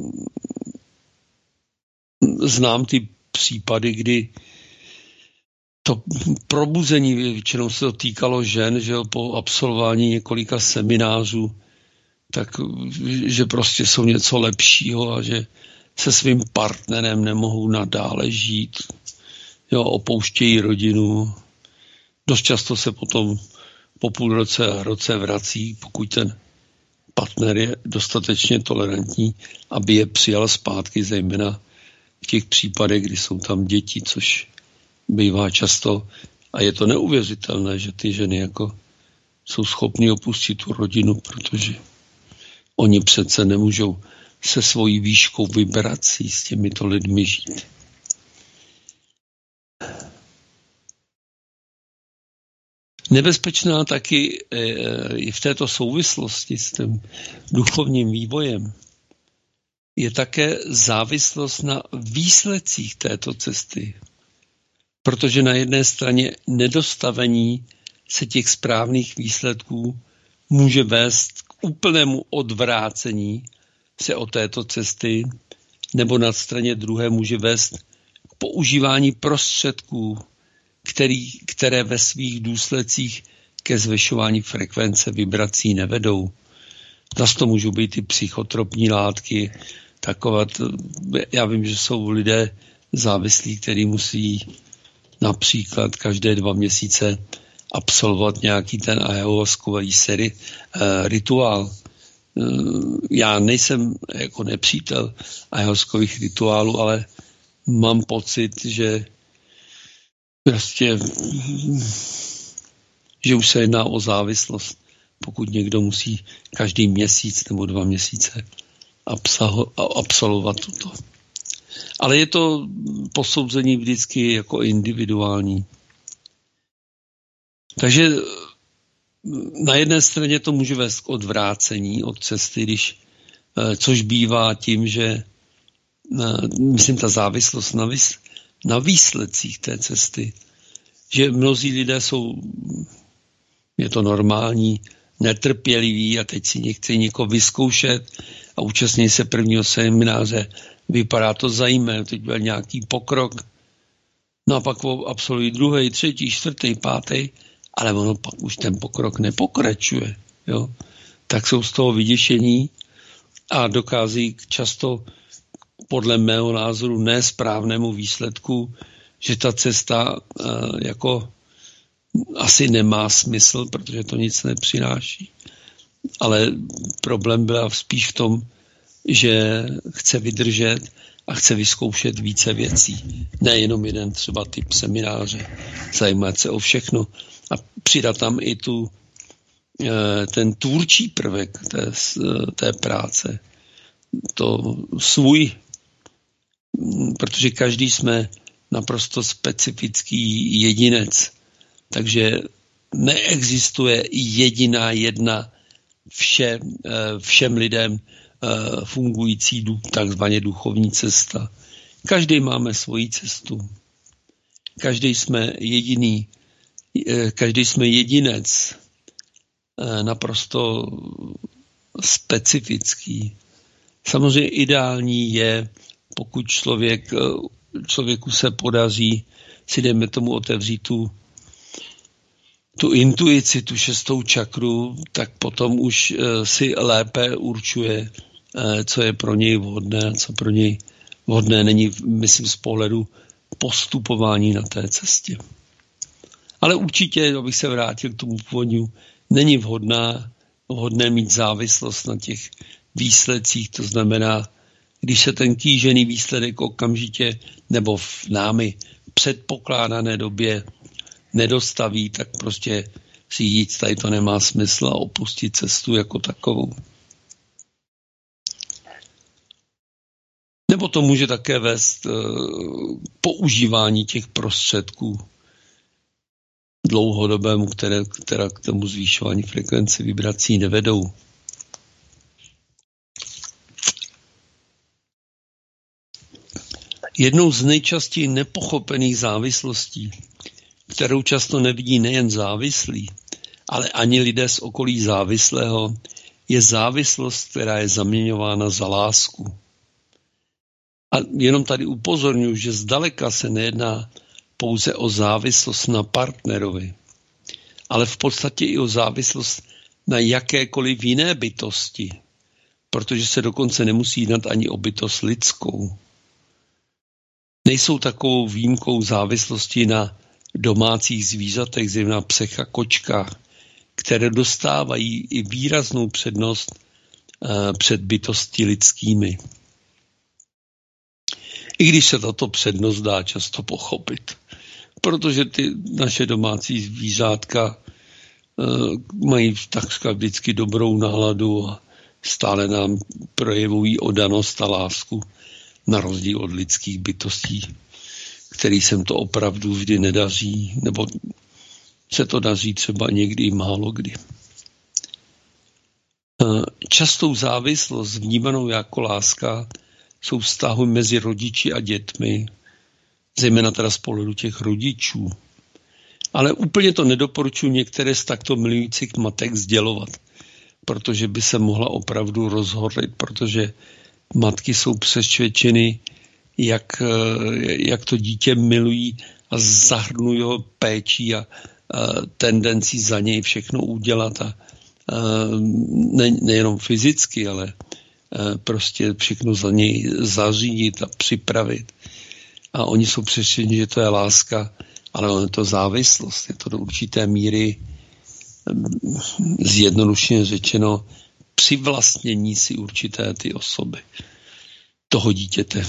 znám ty případy, kdy to probuzení, většinou se to týkalo žen, že po absolvování několika seminářů, tak že prostě jsou něco lepšího a že se svým partnerem nemohou nadále žít. Jo, opouštějí rodinu. Dost často se potom po půl roce a roce vrací, pokud ten partner je dostatečně tolerantní, aby je přijal zpátky, zejména v těch případech, kdy jsou tam děti, což bývá často. A je to neuvěřitelné, že ty ženy jako jsou schopny opustit tu rodinu, protože oni přece nemůžou se svojí výškou vibrací s těmito lidmi žít. Nebezpečná taky i v této souvislosti s tím duchovním vývojem je také závislost na výsledcích této cesty. Protože na jedné straně nedostavení se těch správných výsledků může vést k úplnému odvrácení se od této cesty, nebo na straně druhé může vést k používání prostředků, který, které ve svých důsledcích ke zvyšování frekvence vibrací nevedou. Zase to můžou být i psychotropní látky, takové, já vím, že jsou lidé závislí, kteří musí například každé dva měsíce absolvovat nějaký ten ayahuaskový seri, uh, rituál. Uh, já nejsem jako nepřítel ayahuaskových rituálů, ale mám pocit, že prostě že už se jedná o závislost, pokud někdo musí každý měsíc nebo dva měsíce absolvovat toto. Ale je to posouzení vždycky jako individuální. Takže na jedné straně to může vést k odvrácení od cesty, když, což bývá tím, že myslím ta závislost na, vys, na výsledcích té cesty, že mnozí lidé jsou, je to normální, netrpěliví a teď si nechce někoho vyzkoušet a účastní se prvního semináře, vypadá to zajímavé, teď byl nějaký pokrok, no a pak absolvují druhý, třetí, čtvrtý, pátý, ale ono pak už ten pokrok nepokračuje, jo. Tak jsou z toho vyděšení a dokází často podle mého názoru nesprávnému výsledku, že ta cesta uh, jako asi nemá smysl, protože to nic nepřináší. Ale problém byl spíš v tom, že chce vydržet a chce vyzkoušet více věcí. Nejenom jeden třeba typ semináře, zajímat se o všechno a přidat tam i tu, ten tvůrčí prvek té, té práce. To svůj, protože každý jsme naprosto specifický jedinec, takže neexistuje jediná jedna vše, všem lidem fungující takzvaně duchovní cesta. Každý máme svoji cestu. Každý jsme jediný, každý jsme jedinec, naprosto specifický. Samozřejmě ideální je, pokud člověk, člověku se podaří si dejme tomu otevřít tu, tu intuici, tu šestou čakru, tak potom už si lépe určuje, co je pro něj vhodné, co pro něj vhodné není, myslím, z pohledu postupování na té cestě. Ale určitě, abych se vrátil k tomu původnímu, není vhodná, vhodné mít závislost na těch výsledcích, to znamená, když se ten kýžený výsledek okamžitě nebo v námi předpokládané době nedostaví, tak prostě si jít, tady to nemá smysl a opustit cestu jako takovou. Nebo to může také vést uh, používání těch prostředků dlouhodobému, které, které k tomu zvýšování frekvence vibrací nevedou. Jednou z nejčastěji nepochopených závislostí, kterou často nevidí nejen závislí, ale ani lidé z okolí závislého, je závislost, která je zaměňována za lásku. A jenom tady upozorňuji, že zdaleka se nejedná pouze o závislost na partnerovi, ale v podstatě i o závislost na jakékoliv jiné bytosti, protože se dokonce nemusí jednat ani o bytost lidskou. Nejsou takovou výjimkou závislosti na domácích zvířatech, zejména psech a kočkách, které dostávají i výraznou přednost před bytosti lidskými. I když se tato přednost dá často pochopit, protože ty naše domácí zvířátka mají takřka vždycky dobrou náladu a stále nám projevují oddanost a lásku, na rozdíl od lidských bytostí, který se to opravdu vždy nedaří, nebo se to daří třeba někdy i málo kdy. Častou závislost vnímanou jako láska jsou vztahy mezi rodiči a dětmi, zejména teda z pohledu těch rodičů. Ale úplně to nedoporučuji některé z takto milujících matek sdělovat, protože by se mohla opravdu rozhořet, protože matky jsou přesvědčeny, jak, jak to dítě milují a zahrnují ho péčí a tendencí za něj všechno udělat a ne, nejenom fyzicky, ale prostě všechno za něj zařídit a připravit. A oni jsou přesvědčeni, že to je láska, ale ono je to závislost. Je to do určité míry, zjednodušeně řečeno, přivlastnění si určité ty osoby, toho dítěte.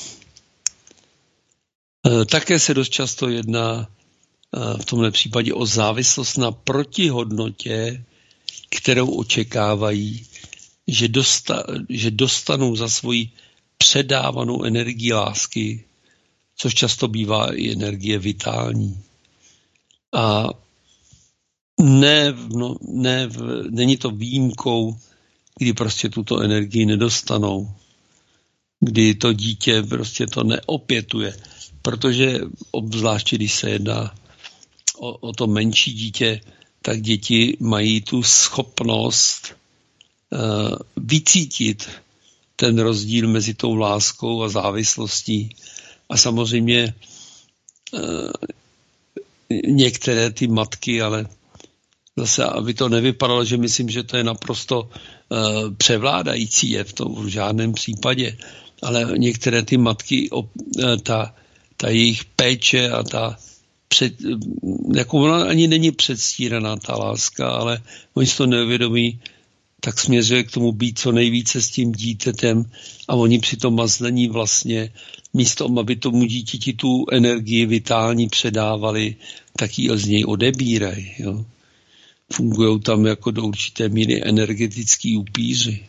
Také se dost často jedná v tomhle případě o závislost na protihodnotě, kterou očekávají, že, dosta, že dostanou za svoji předávanou energii lásky, což často bývá i energie vitální. A ne, no, ne, není to výjimkou, kdy prostě tuto energii nedostanou, kdy to dítě prostě to neopětuje, protože obzvláště, když se jedná o, o to menší dítě, tak děti mají tu schopnost uh, vycítit ten rozdíl mezi tou láskou a závislostí. A samozřejmě uh, některé ty matky, ale zase, aby to nevypadalo, že myslím, že to je naprosto uh, převládající je v tom v žádném případě, ale některé ty matky, uh, ta, ta jejich péče a ta před, jako ona ani není předstíraná ta láska, ale oni si to neuvědomí, tak směřuje k tomu být co nejvíce s tím dítětem a oni při tom mazlení vlastně místo, aby tomu dítěti tu energii vitální předávali, tak ji z něj odebírají. Jo. Fungují tam jako do určité míry energetický upíři.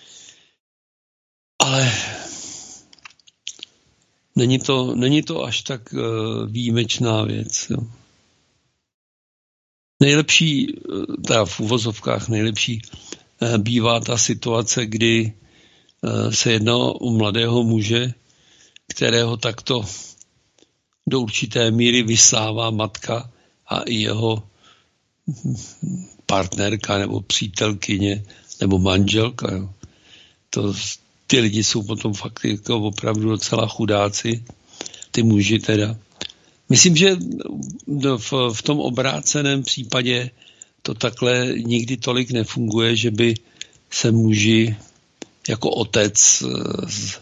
Ale není to, není to až tak uh, výjimečná věc. Jo. Nejlepší, teda v uvozovkách nejlepší, uh, bývá ta situace, kdy uh, se jedná o mladého muže, kterého takto do určité míry vysává matka a i jeho partnerka nebo přítelkyně nebo manželka. Jo. To, ty lidi jsou potom fakt jako opravdu docela chudáci, ty muži teda. Myslím, že v, v tom obráceném případě to takhle nikdy tolik nefunguje, že by se muži jako otec z,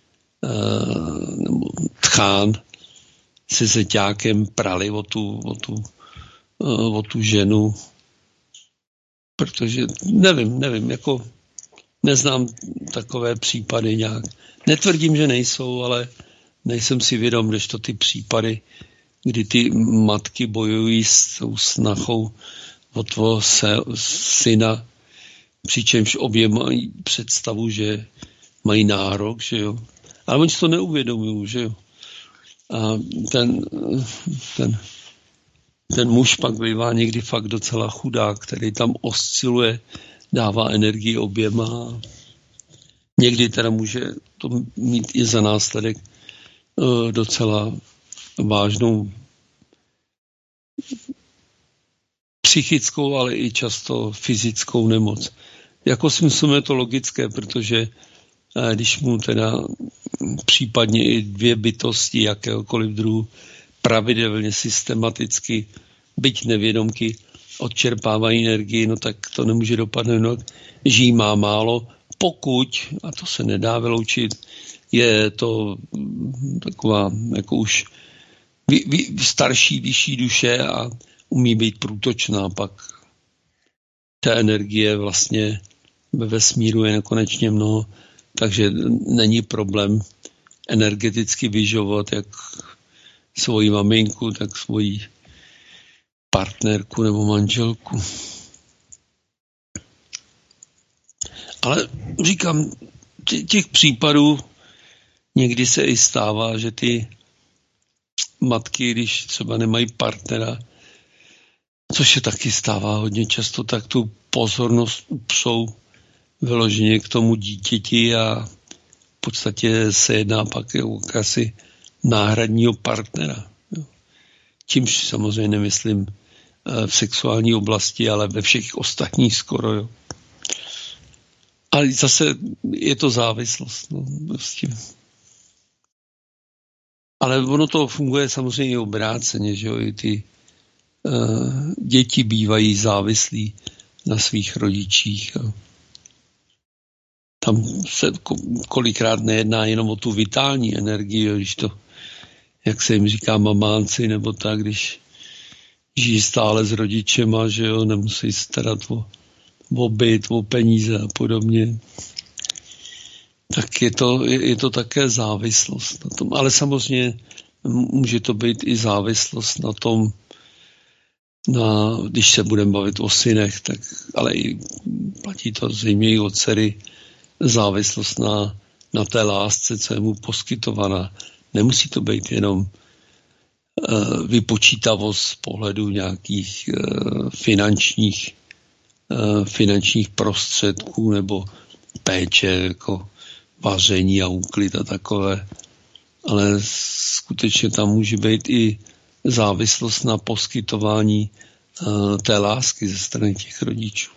nebo tchán se zeťákem prali o tu, o tu o tu ženu, protože nevím, nevím, jako neznám takové případy nějak. Netvrdím, že nejsou, ale nejsem si vědom, když to ty případy, kdy ty matky bojují s tou snachou o tvého syna, přičemž obě mají představu, že mají nárok, že jo. Ale oni si to neuvědomují, že jo. A ten, ten Ten muž pak bývá někdy fakt docela chudák, který tam osciluje, dává energii oběma. Někdy teda může to mít i za následek uh, docela vážnou psychickou, ale i často fyzickou nemoc. Jako si myslím, je to logické, protože uh, když mu teda případně i dvě bytosti jakéhokoliv druhu pravidelně, systematicky, byť nevědomky, odčerpávají energii, no tak to nemůže dopadnout. Žijí má málo, pokud, a to se nedá vyloučit, je to taková jako už vy, vy, starší, vyšší duše a umí být průtočná, pak ta energie vlastně ve vesmíru je nekonečně mnoho, takže není problém energeticky vyživovat jak svoji maminku, tak svoji partnerku nebo manželku. Ale říkám, těch případů někdy se i stává, že ty matky, když třeba nemají partnera, což se taky stává hodně často, tak tu pozornost upřou vyloženě k tomu dítěti a v podstatě se jedná pak o jakési náhradního partnera. Jo. Čímž samozřejmě nemyslím v sexuální oblasti, ale ve všech ostatních skoro. Jo. Ale zase je to závislost. No, prostě. Ale ono to funguje samozřejmě i obráceně, že jo, i ty děti bývají závislí na svých rodičích. A tam se kolikrát nejedná jenom o tu vitální energii, když to, jak se jim říká, mamánci, nebo tak, když žijí stále s rodičema, že jo, nemusí starat o, o byt, o peníze a podobně. Tak je to, je, je to také závislost na tom. Ale samozřejmě může to být i závislost na tom, na, když se budeme bavit o synech, tak, ale i platí to zřejmě i o dcery, závislost na, na té lásce, co je mu poskytovaná. Nemusí to být jenom uh, vypočítavost z pohledu nějakých uh, finančních, uh, finančních prostředků nebo péče, jako vaření a úklid a takové. Ale skutečně tam může být i závislost na poskytování uh, té lásky ze strany těch rodičů.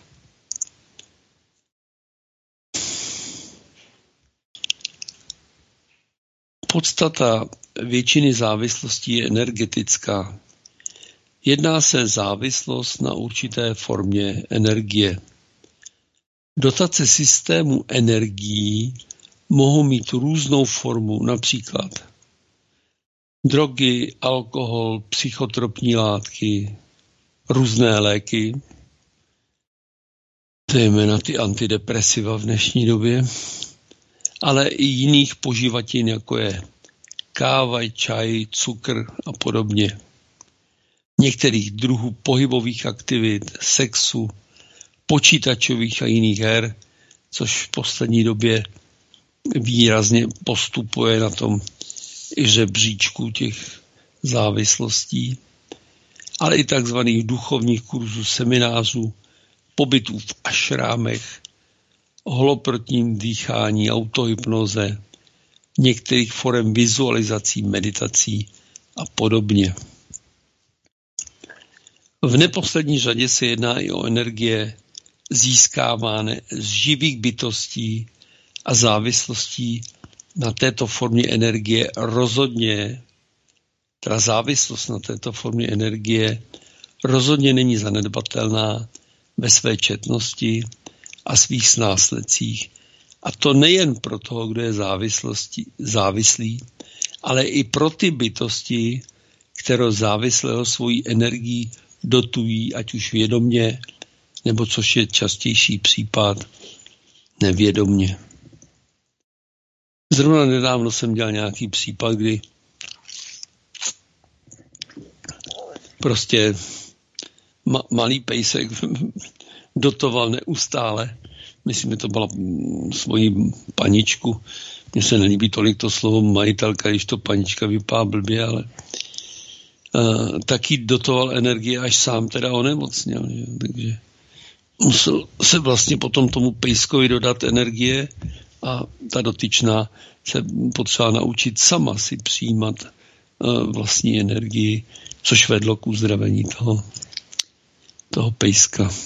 Podstata většiny závislostí je energetická. Jedná se závislost na určité formě energie. Dotace systému energií mohou mít různou formu, například drogy, alkohol, psychotropní látky, různé léky, zejména ty antidepresiva v dnešní době, ale i jiných poživatin, jako je káva, čaj, cukr a podobně. Některých druhů pohybových aktivit, sexu, počítačových a jiných her, což v poslední době výrazně postupuje na tom žebříčku těch závislostí, ale i takzvaných duchovních kurzů, seminářů, pobytů v ašrámech, holoprotním dýchání, autohypnoze, některých forem vizualizací, meditací a podobně. V neposlední řadě se jedná i o energie získávané z živých bytostí a závislostí na této formě energie rozhodně, teda závislost na této formě energie rozhodně není zanedbatelná ve své četnosti a svých následcích. A to nejen pro toho, kdo je závislý, ale i pro ty bytosti, které závislého svojí energií dotují, ať už vědomně, nebo což je častější případ, nevědomně. Zrovna nedávno jsem dělal nějaký případ, kdy prostě ma- malý pejsek dotoval neustále. Myslím, že to byla svoji paničku. Mně se nelíbí tolik to slovo majitelka, když to panička vypadá blbě, ale uh, taky dotoval energie, až sám teda onemocněl. Že? Takže musel se vlastně potom tomu pejskovi dodat energie a ta dotyčná se potřeba naučit sama si přijímat uh, vlastní energii, což vedlo k uzdravení toho, toho pejska.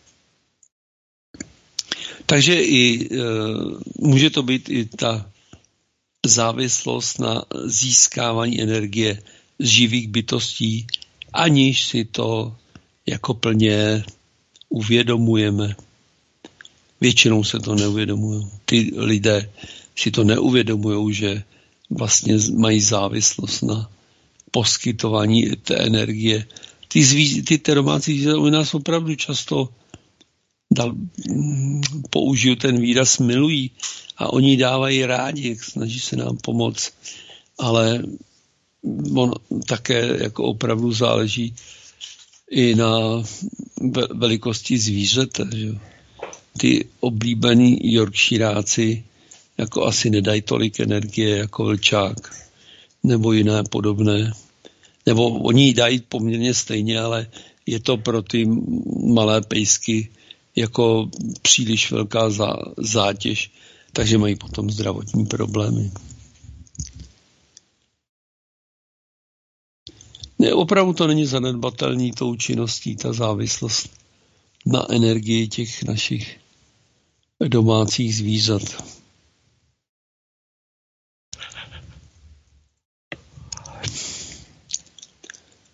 Takže i e, může to být i ta závislost na získávání energie z živých bytostí, aniž si to jako plně uvědomujeme. Většinou se to neuvědomují. Ty lidé si to neuvědomují, že vlastně mají závislost na poskytování té energie. Ty, zví, ty domácí u nás opravdu často dal, použiju ten výraz milují a oni dávají rádi, snaží se nám pomoct, ale on také jako opravdu záleží i na velikosti zvířete. Že? Ty oblíbení Yorkshiráci jako asi nedají tolik energie jako vlčák nebo jiné podobné. Nebo oni ji dají poměrně stejně, ale je to pro ty malé pejsky jako příliš velká zá, zátěž, takže mají potom zdravotní problémy. Ne, opravdu to není zanedbatelný tou činností, ta závislost na energii těch našich domácích zvířat.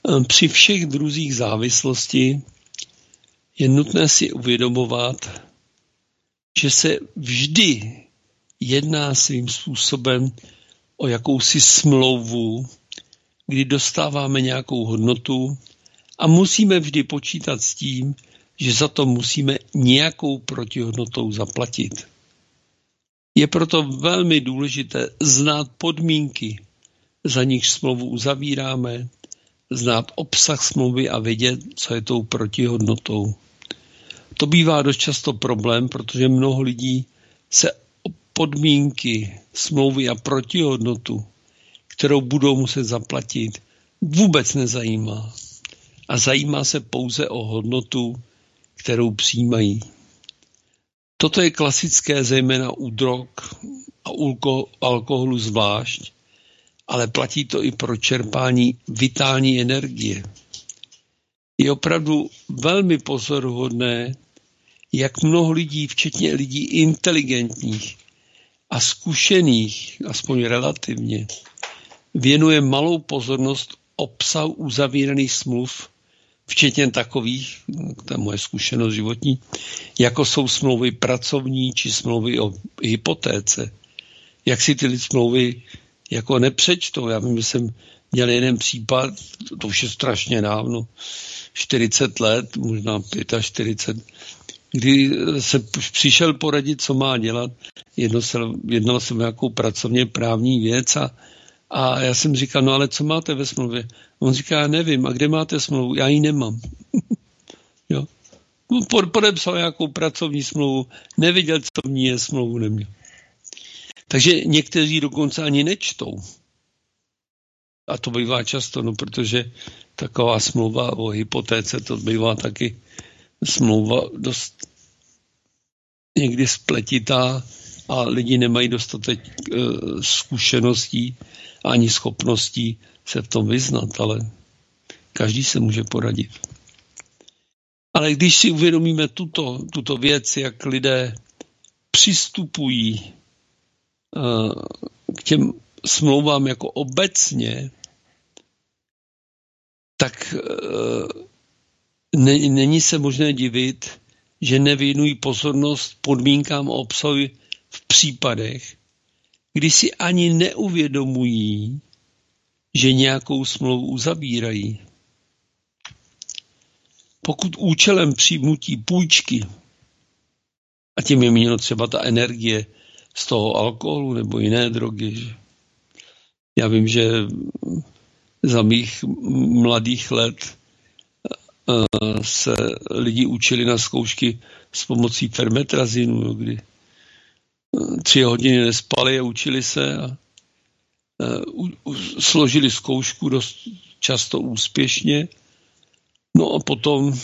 Při všech druzích závislosti je nutné si uvědomovat, že se vždy jedná svým způsobem o jakousi smlouvu, kdy dostáváme nějakou hodnotu a musíme vždy počítat s tím, že za to musíme nějakou protihodnotou zaplatit. Je proto velmi důležité znát podmínky, za nich smlouvu uzavíráme, znát obsah smlouvy a vědět, co je tou protihodnotou. To bývá dost často problém, protože mnoho lidí se o podmínky smlouvy a protihodnotu, kterou budou muset zaplatit, vůbec nezajímá. A zajímá se pouze o hodnotu, kterou přijímají. Toto je klasické zejména u drog a u alkoholu zvlášť, ale platí to i pro čerpání vitální energie. Je opravdu velmi pozoruhodné, jak mnoho lidí, včetně lidí inteligentních a zkušených, aspoň relativně, věnuje malou pozornost obsahu uzavíraných smluv, včetně takových, to je moje zkušenost životní, jako jsou smlouvy pracovní či smlouvy o hypotéce. Jak si ty smlouvy jako nepřečtou. Já vím, že jsem měl jeden případ, to už je strašně dávno, čtyřicet let, možná čtyřicet pět, kdy se přišel poradit, co má dělat. Jedno se, jednalo se o nějakou pracovně právní věc a, a já jsem říkal, no ale co máte ve smlouvě? On říká, já nevím, a kde máte smlouvu? Já ji nemám. Jo. Podepsal nějakou pracovní smlouvu, nevěděl, co v ní je, smlouvu neměl. Takže někteří dokonce ani nečtou. A to bývá často, no, protože taková smlouva o hypotéce, to bývá taky smlouva dost někdy spletitá a lidi nemají dostatek e, zkušeností ani schopností se v tom vyznat, ale každý se může poradit. Ale když si uvědomíme tuto, tuto věc, jak lidé přistupují e, k těm smlouvám jako obecně, tak e, ne, není se možné divit, že nevěnují pozornost podmínkám a obsahu v případech, kdy si ani neuvědomují, že nějakou smlouvu uzavírají. Pokud účelem přijmutí půjčky, a tím je míněno třeba ta energie z toho alkoholu nebo jiné drogy, že já vím, že za mých mladých let se lidi učili na zkoušky s pomocí fermetrazinu, kdy tři hodiny nespali a učili se a složili zkoušku dost často úspěšně. No a potom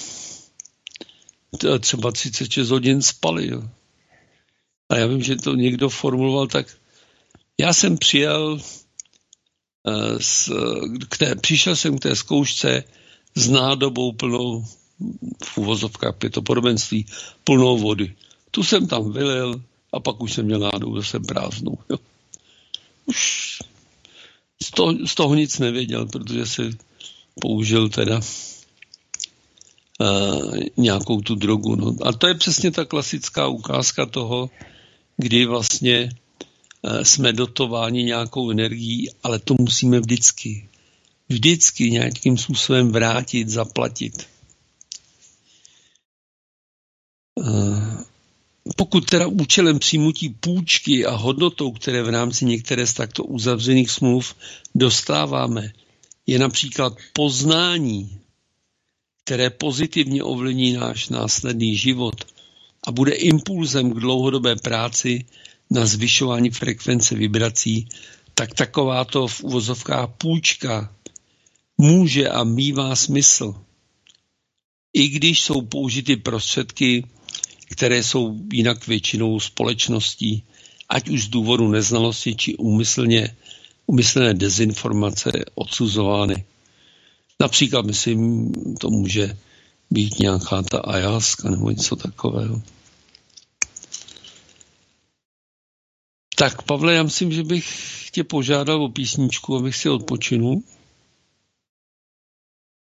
třeba třicet šest hodin spali. Jo. A já vím, že to někdo formuloval tak. Já jsem přijel s, k té, přišel jsem k té zkoušce s nádobou plnou, v uvozovkách pětopodobenství, plnou vody. Tu jsem tam vylil a pak už jsem měl nádobu zase prázdnou. Jo. Už z toho, z toho nic nevěděl, protože si použil teda uh, nějakou tu drogu. No. A to je přesně ta klasická ukázka toho, kdy vlastně uh, jsme dotováni nějakou energií, ale to musíme vždycky. Vždycky nějakým způsobem vrátit, zaplatit. Uh, Pokud teda účelem přijmutí půjčky a hodnotou, které v rámci některé z takto uzavřených smluv dostáváme, je například poznání, které pozitivně ovlivní náš následný život a bude impulzem k dlouhodobé práci na zvyšování frekvence vibrací, tak takováto v uvozovkách půjčka může a mívá smysl. I když jsou použity prostředky, které jsou jinak většinou společností, ať už z důvodu neznalosti či úmyslně, úmyslné dezinformace odsuzovány. Například, myslím, to může být nějaká ta ayahuasca nebo něco takového. Tak, Pavle, já myslím, že bych tě požádal o písničku, abych si odpočinul.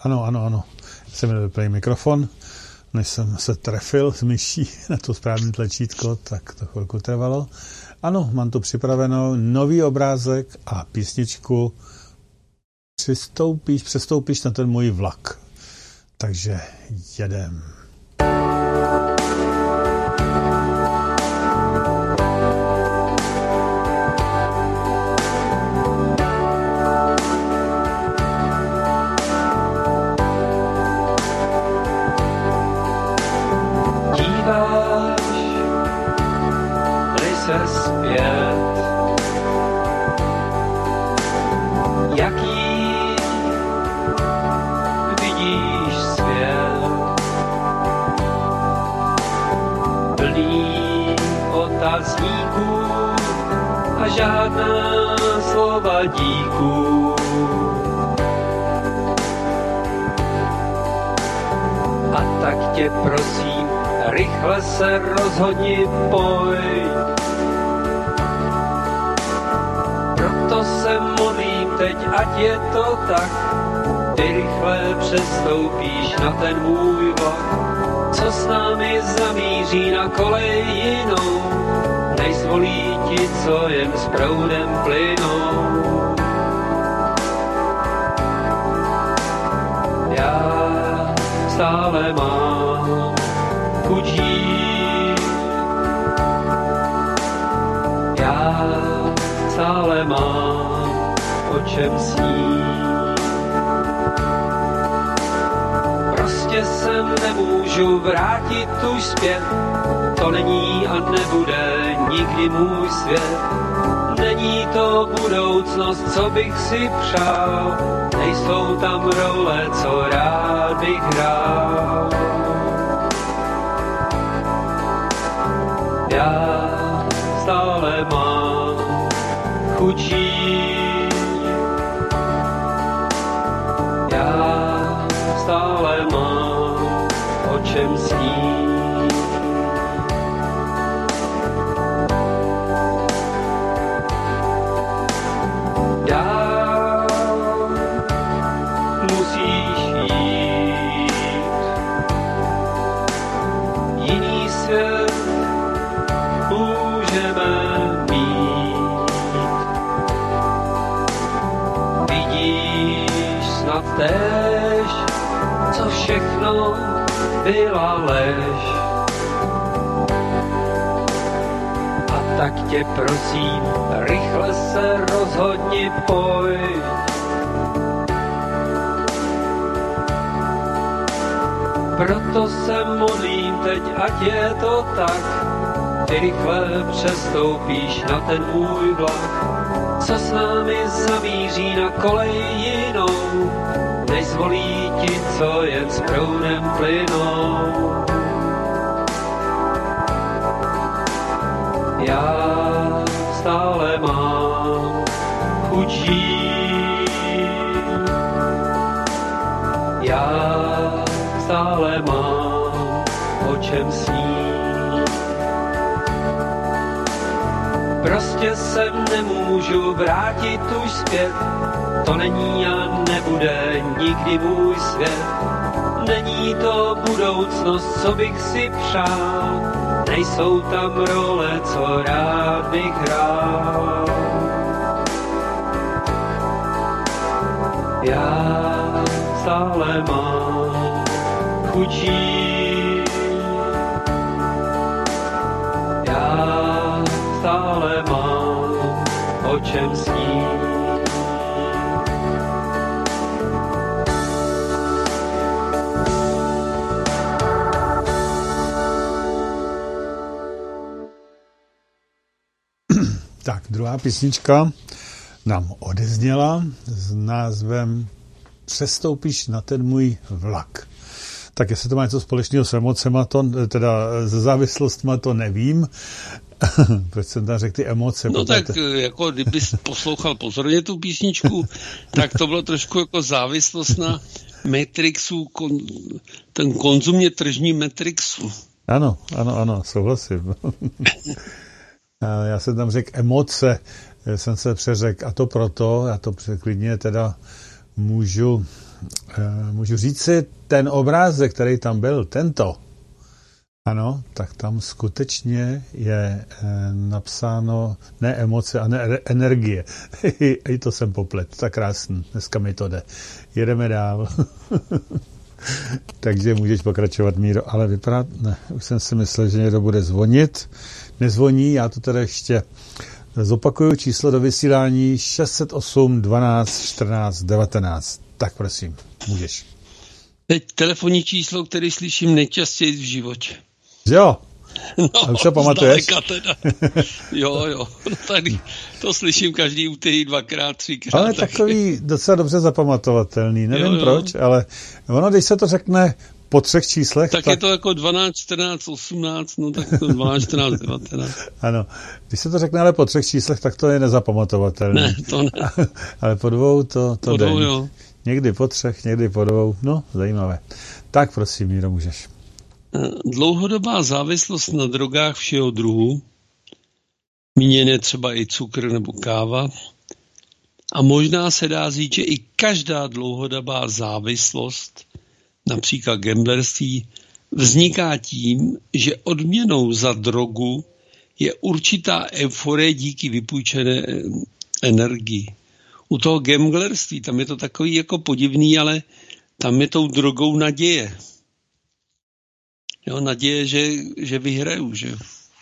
Ano, ano, ano. Jsem měl vyplný mikrofon, než jsem se trefil s myší na to správné tlačítko, tak to chvilku trvalo. Ano, mám tu připraveno nový obrázek a písničku Přistoupíš, přestoupíš na ten můj vlak. Takže jedem. Žádná slova díků. A tak tě prosím, rychle se rozhodni, pojď. Proto se modlím teď, ať je to tak, ty rychle přestoupíš na ten můj vlak, co s námi zamíří na kolej jinou. Nejsvolí ti, co jen s proudem plynou. Já stále mám chuť žít. Já stále mám o čem snít. Prostě se nemůžu vrátit už zpět, to není a nebude nikdy můj svět. Není to budoucnost, co bych si přál, nejsou tam role, co rád bych hrál. Já stále mám chuť žít. Já stále mám o čem snít. Tež, co všechno byla lež. A tak tě prosím, rychle se rozhodni, pojď. Proto se modlím teď, ať je to tak, ty rychle přestoupíš na ten můj vlak, co s námi zamíří na kolej jinou. Nezvolí ti, co jen s proudem plynou. Já stále mám chuť žít. Já stále mám o čem snít. Prostě se nemůžu vrátit už zpět, to není a nebude nikdy můj svět. Není to budoucnost, co bych si přál, nejsou tam role, co rád bych hrál. Já stále mám chuť žít. Já stále mám o čem snít. Tak, druhá písnička nám odezněla s názvem Přestoupíš na ten můj vlak. Tak jestli to má něco společného s emocema, to, teda se závislostma, to nevím. Proč jsem tam řekl ty emoce? No protože... tak jako kdybys poslouchal pozorně tu písničku, tak to bylo trošku jako závislost na Matrixu, kon, ten konzumně tržní Matrixu. Ano, ano, ano, souhlasím. Já jsem tam řekl emoce, jsem se přeřekl a to proto, já to klidně teda můžu můžu říct si, ten obrázek, který tam byl, tento, ano, tak tam skutečně je napsáno ne emoce, a ne energie. I to jsem poplet, tak krásný, dneska mi to jde. Jedeme dál. Takže můžeš pokračovat, Míro, ale vypadá, ne, už jsem si myslel, že někdo bude zvonit. Nezvoní, já to teda ještě zopakuju, číslo do vysílání šest set osm dvanáct čtrnáct devatenáct. Tak prosím, můžeš. Teď telefonní číslo, který slyším nejčastěji v životě. Jo, no, a už se pamatuješ? Teda. Jo, jo, no tady to slyším každý úterý dvakrát, třikrát. Ale tak. Takový docela dobře zapamatovatelný, nevím jo, jo. proč, ale ono, když se to řekne po třech číslech, tak, tak je to jako dvanáct, čtrnáct, osmnáct, no tak to dvanáct, čtrnáct, devatenáct. Ano, když se to řekne ale po třech číslech, tak to je nezapamatovatelné. Ne, to ne. Ale po dvou to, to po jde. Dvou, jo. Někdy po třech, někdy po dvou, no, zajímavé. Tak prosím, Míro, můžeš. Dlouhodobá závislost na drogách všeho druhu, míněné třeba i cukr nebo káva, a možná se dá říct, že i každá dlouhodobá závislost, například gamblerství, vzniká tím, že odměnou za drogu je určitá euforie díky vypůjčené energii. U toho gamblerství, tam je to takový jako podivný, ale tam je tou drogou naděje. Jo, naděje, že, že vyhraju. Že?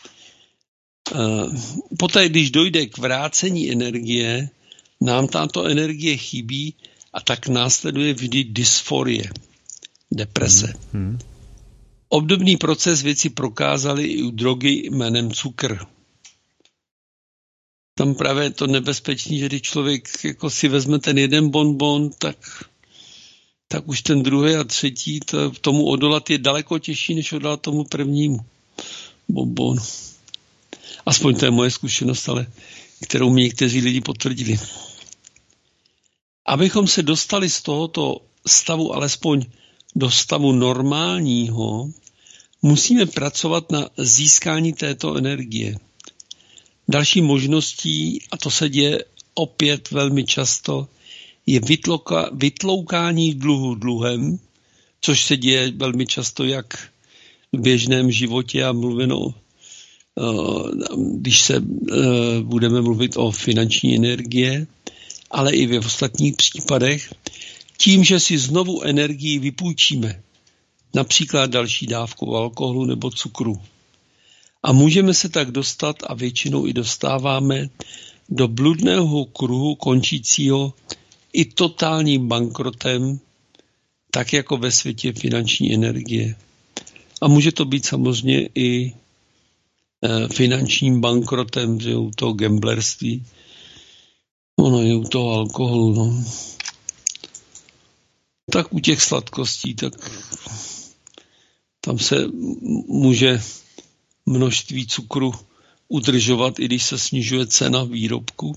Poté, když dojde k vrácení energie, nám tato energie chybí a tak následuje vždy dysforie, deprese. Hmm. Hmm. Obdobný proces věci prokázali i u drogy jménem cukr. Tam právě to nebezpečný, že když člověk jako si vezme ten jeden bonbon, tak, tak už ten druhý a třetí, to, tomu odolat je daleko těžší, než odolat tomu prvnímu bonbonu. Aspoň to je moje zkušenost, ale kterou mi někteří lidi potvrdili. Abychom se dostali z tohoto stavu alespoň do stavu normálního, musíme pracovat na získání této energie. Další možností, a to se děje opět velmi často, je vytlouka, vytloukání dluhu dluhem, což se děje velmi často jak v běžném životě a mluveno, když se budeme mluvit o finanční energie, ale i ve ostatních případech, tím, že si znovu energii vypůjčíme, například další dávkou alkoholu nebo cukru. A můžeme se tak dostat, a většinou i dostáváme, do bludného kruhu končícího i totálním bankrotem, tak jako ve světě finanční energie. A může to být samozřejmě i e, finančním bankrotem, že u toho gamblerství, ono je u toho alkoholu, no. Tak u těch sladkostí, tak tam se může množství cukru udržovat, i když se snižuje cena výrobku.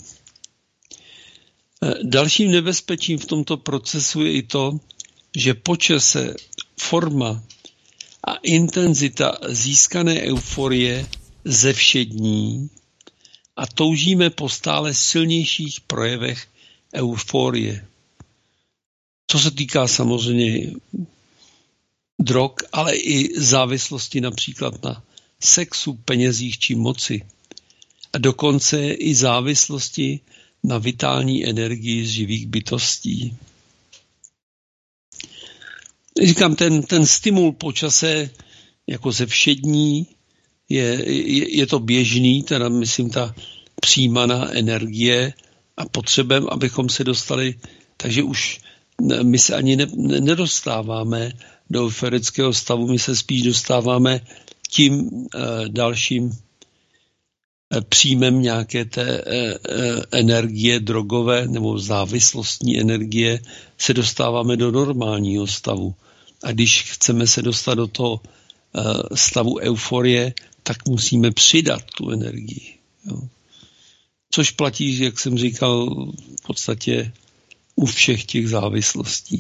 Dalším nebezpečím v tomto procesu je i to, že po čase forma a intenzita získané euforie zevšední a toužíme po stále silnějších projevech euforie. Co se týká samozřejmě drog, ale i závislosti například na sexu, penězích či moci. A dokonce i závislosti na vitální energii z živých bytostí. Říkám, ten, ten stimul po čase jako zevšední je, je, je to běžný, teda myslím ta přijímaná energie a potřebem, abychom se dostali, takže už my se ani ne, nedostáváme do euforického stavu, my se spíš dostáváme tím e, dalším e, příjmem nějaké té e, e, energie drogové nebo závislostní energie se dostáváme do normálního stavu. A když chceme se dostat do toho e, stavu euforie, tak musíme přidat tu energii. Jo. Což platí, jak jsem říkal, v podstatě u všech těch závislostí.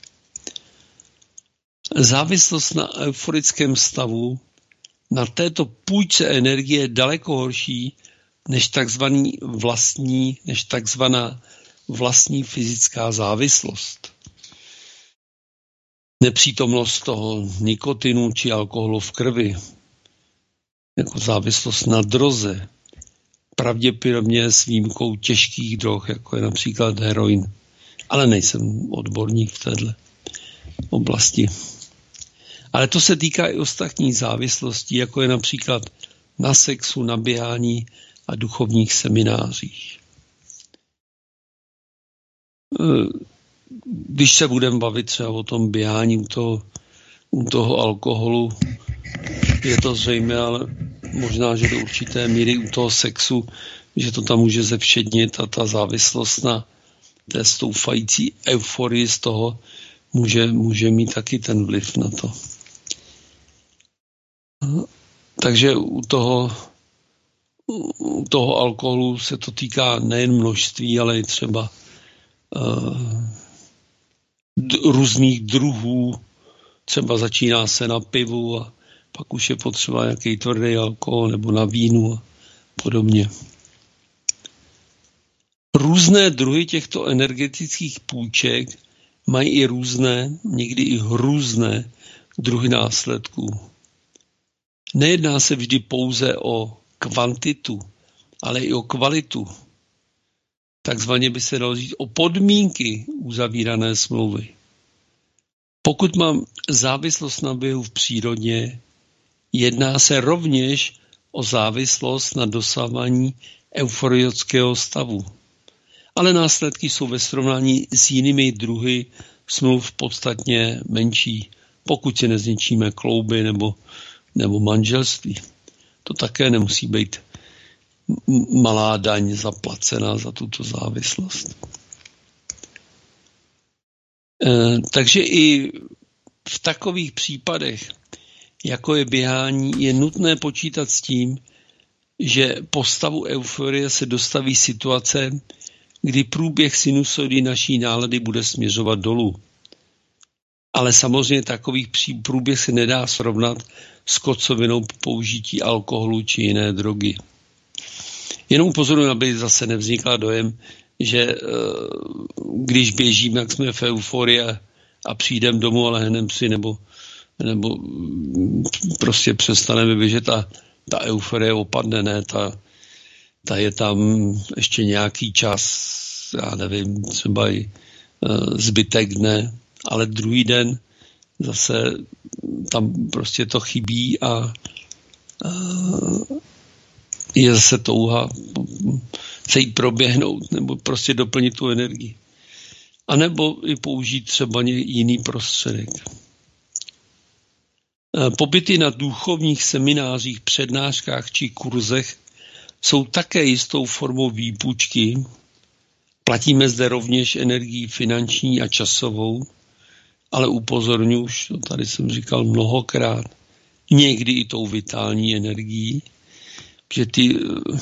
Závislost na euforickém stavu, na této půjčce energie je daleko horší než takzvaný vlastní, než takzvaná vlastní fyzická závislost. nepřítomnost toho nikotinu či alkoholu v krvi, jako závislost na droze, pravděpodobně s výjimkou těžkých drog, jako je například heroin. Ale nejsem odborník v této oblasti. Ale to se týká i ostatních závislostí, jako je například na sexu, na běhání a duchovních seminářích. Když se budeme bavit třeba o tom běhání u toho, u toho alkoholu, je to zřejmé, ale možná, že do určité míry u toho sexu, že to tam může zevšednit a ta závislost na té stoufající euforii z toho může, může mít taky ten vliv na to. Takže u toho, u toho alkoholu se to týká nejen množství, ale i třeba uh, d- různých druhů. Třeba začíná se na pivu a pak už je potřeba nějaký tvrdý alkohol nebo na vínu a podobně. Různé druhy těchto energetických půjček mají i různé, někdy i hrůzné druhy následků. Nejedná se vždy pouze o kvantitu, ale i o kvalitu. Takzvaně by se dalo říct o podmínky uzavírané smlouvy. Pokud mám závislost na běhu v přírodě, jedná se rovněž o závislost na dosávání euforického stavu. Ale následky jsou ve srovnání s jinými druhy smluv podstatně menší, pokud si nezničíme klouby nebo, nebo manželství. To také nemusí být malá daň zaplacená za tuto závislost. E, takže i v takových případech, jako je běhání, je nutné počítat s tím, že po stavu euforie se dostaví situace, kdy průběh sinusoidy naší nálady bude směřovat dolů. Ale samozřejmě takových průběh se nedá srovnat s kocovinou po použití alkoholu či jiné drogy. Jenom upozorňuji, aby zase nevznikla dojem, že když běžíme, jak jsme v euforii a přijdeme domů a lehneme si, nebo, nebo prostě přestaneme běžet a ta euforie opadne, ne, ta, ta je tam ještě nějaký čas, já nevím, třeba i zbytek dne, ale druhý den zase tam prostě to chybí a, a je zase touha se jít proběhnout nebo prostě doplnit tu energii. A nebo i použít třeba jiný prostředek. Pobyty na duchovních seminářích, přednáškách či kurzech jsou také jistou formou výpůjčky. Platíme zde rovněž energii finanční a časovou, ale upozorňuji, už to tady jsem říkal mnohokrát, někdy i tou vitální energií, že ty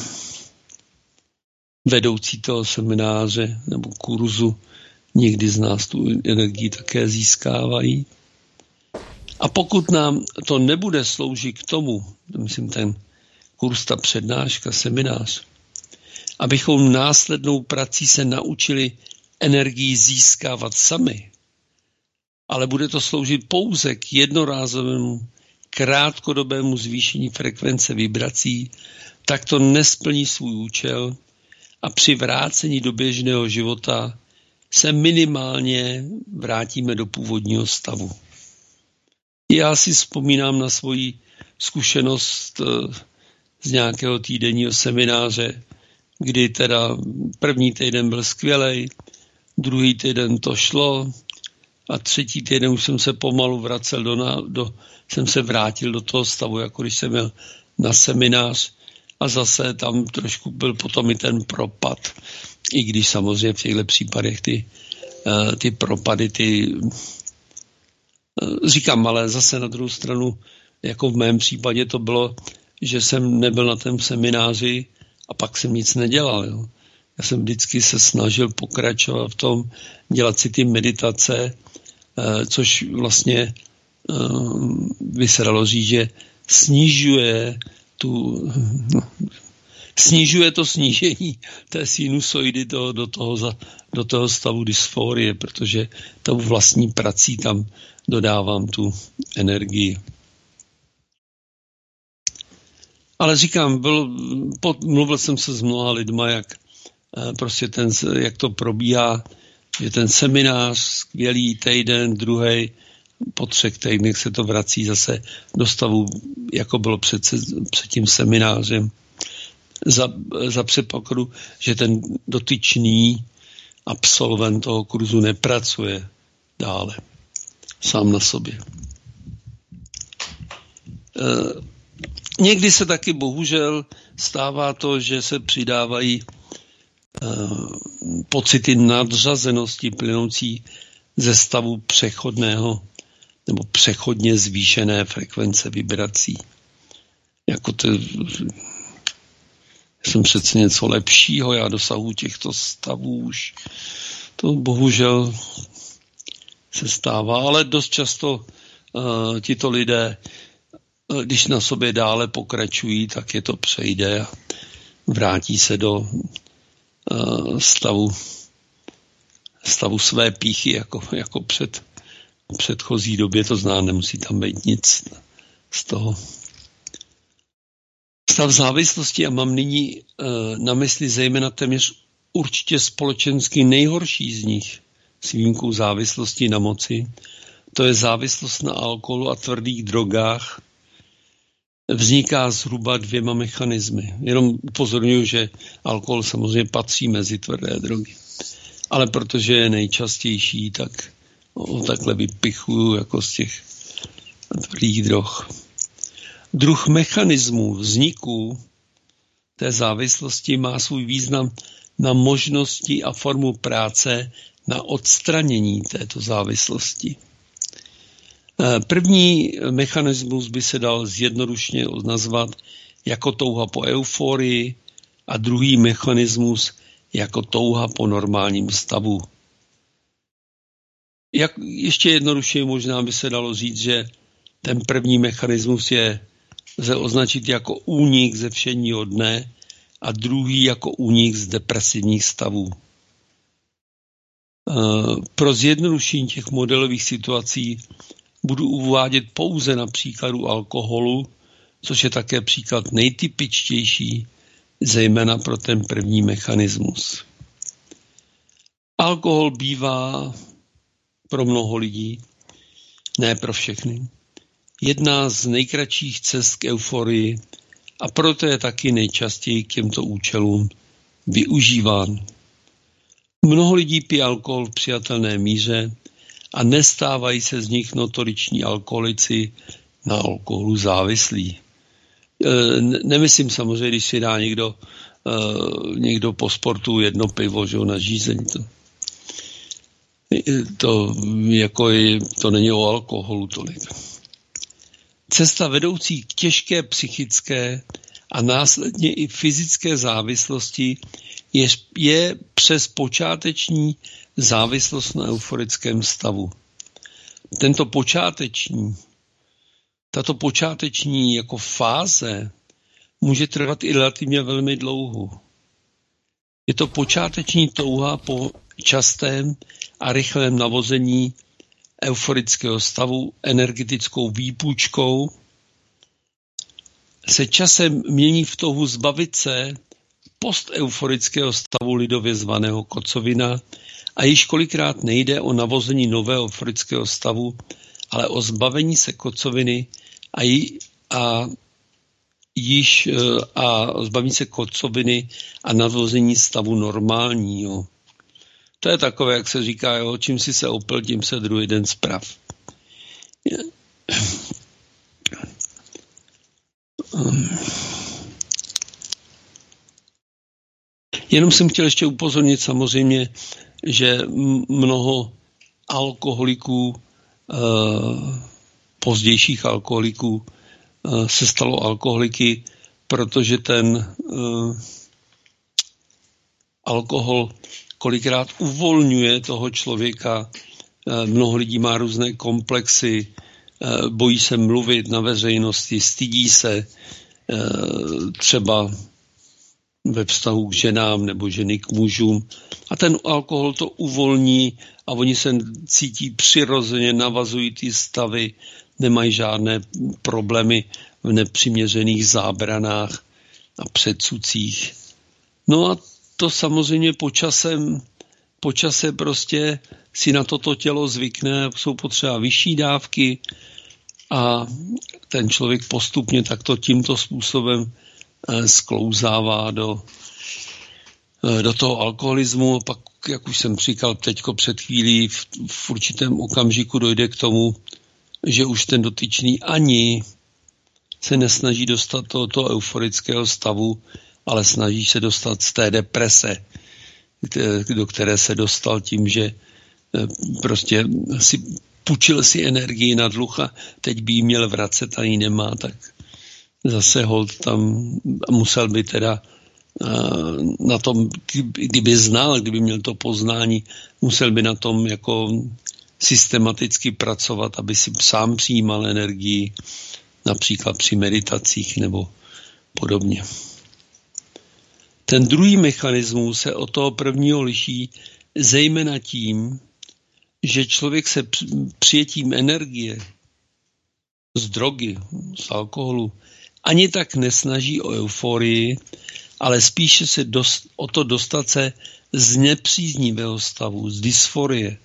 vedoucí toho semináře nebo kurzu někdy z nás tu energii také získávají. A pokud nám to nebude sloužit k tomu, myslím ten kurz, ta přednáška, seminář, abychom následnou prací se naučili energii získávat sami, ale bude to sloužit pouze k jednorázovému krátkodobému zvýšení frekvence vibrací, tak to nesplní svůj účel a při vrácení do běžného života se minimálně vrátíme do původního stavu. Já si vzpomínám na svoji zkušenost z nějakého týdenního semináře, kdy teda první týden byl skvělej, druhý týden to šlo a třetí týden už jsem se pomalu vracel do, do jsem se vrátil do toho stavu, jako když jsem byl na seminář a zase tam trošku byl potom i ten propad, i když samozřejmě v těchto případech ty, ty propady, ty říkám, ale zase na druhou stranu, jako v mém případě to bylo, že jsem nebyl na tom semináři a pak jsem nic nedělal. Jo. Já jsem vždycky se snažil pokračovat v tom, dělat si ty meditace, což vlastně by se dalo říct, že snižuje tu, snižuje to snížení té sinusoidy do, do, toho, za, do toho stavu dysforie, protože tou vlastní prací tam dodávám tu energii. Ale říkám, byl, pod, mluvil jsem se s mnoha lidma, jak, prostě ten, jak to probíhá, že ten seminář, skvělý týden, druhý, po třech týdnech se to vrací zase do stavu, jako bylo před, před tím seminářem. Za, za předpokladu, že ten dotyčný absolvent toho kurzu nepracuje dále sám na sobě. E, někdy se taky bohužel stává to, že se přidávají e, pocity nadřazenosti plynoucí ze stavu přechodného nebo přechodně zvýšené frekvence vibrací. Jako to jsem přece něco lepšího, já dosahuji těchto stavů už. To bohužel se stává, ale dost často uh, tito lidé, uh, když na sobě dále pokračují, tak je to přejde a vrátí se do uh, stavu, stavu své pýchy, jako, jako před předchozí době, to zná, nemusí tam být nic z toho. Stav závislosti, a mám nyní e, na mysli zejména téměř určitě společensky nejhorší z nich, s výjimkou závislosti na moci, to je závislost na alkoholu a tvrdých drogách, vzniká zhruba dvěma mechanismy. Jenom upozorňuji, že alkohol samozřejmě patří mezi tvrdé drogy. Ale protože je nejčastější, tak ho takhle vypichuju jako z těch tvrdých drog. Druh mechanismů vzniku té závislosti má svůj význam na možnosti a formu práce na odstranění této závislosti. První mechanismus by se dal zjednodušně nazvat jako touha po euforii a druhý mechanismus jako touha po normálním stavu. Jak ještě jednodušeji možná by se dalo říct, že ten první mechanismus je lze označit jako únik ze všedního dne a druhý jako únik z depresivních stavů. Pro zjednodušení těch modelových situací budu uvádět pouze na příkladu alkoholu, což je také příklad nejtypičtější, zejména pro ten první mechanismus. Alkohol bývá pro mnoho lidí, ne pro všechny, jedna z nejkratších cest k euforii a proto je taky nejčastěji k těmto účelům využíván. Mnoho lidí pije alkohol v přijatelné míře a nestávají se z nich notoriční alkoholici na alkoholu závislí. E, nemyslím samozřejmě, když si dá někdo, e, někdo po sportu jedno pivo, že na žízeň. To, to, jako je, to není o alkoholu tolik. Cesta vedoucí k těžké psychické a následně i fyzické závislosti je, je přes počáteční závislost na euforickém stavu. Tento počáteční, tato počáteční jako fáze může trvat i relativně velmi dlouho. Je to počáteční touha po častém a rychlém navození euforického stavu energetickou výpůjčkou, se časem mění v touhu zbavit se posteuforického stavu lidově zvaného kocovina a již kolikrát nejde o navození nového euforického stavu, ale o zbavení se kocoviny a, jí, a již a zbavení se kocoviny a navození stavu normálního. To je takové, jak se říká, jo, čím si se opil, tím se druhý den sprav. Jenom jsem chtěl ještě upozornit samozřejmě, že mnoho alkoholiků, pozdějších alkoholiků, se stalo alkoholiky, protože ten alkohol kolikrát uvolňuje toho člověka. Mnoho lidí má různé komplexy, bojí se mluvit na veřejnosti, stydí se, třeba ve vztahu k ženám nebo ženy k mužům. A ten alkohol to uvolní a oni se cítí přirozeně, navazují ty stavy, nemají žádné problémy v nepřiměřených zábranách a předsudcích. No a to samozřejmě počasem, počase prostě si na toto tělo zvykne, jsou potřeba vyšší dávky a ten člověk postupně takto tímto způsobem sklouzává do, do toho alkoholismu. A pak, jak už jsem říkal teďko před chvílí, v, v určitém okamžiku dojde k tomu, že už ten dotyčný ani se nesnaží dostat do toho euforického stavu, ale snaží se dostat z té deprese, do které se dostal tím, že prostě si půjčil si energii na dluh a teď by jí měl vracet a ji nemá, tak zase hold tam musel by teda na tom, kdyby znal, kdyby měl to poznání, musel by na tom jako systematicky pracovat, aby si sám přijímal energii, například při meditacích nebo podobně. Ten druhý mechanismus se od toho prvního liší zejména tím, že člověk se přijetím energie z drogy, z alkoholu, ani tak nesnaží o euforii, ale spíše se dost, o to dostat se z nepříznivého stavu, z dysforie.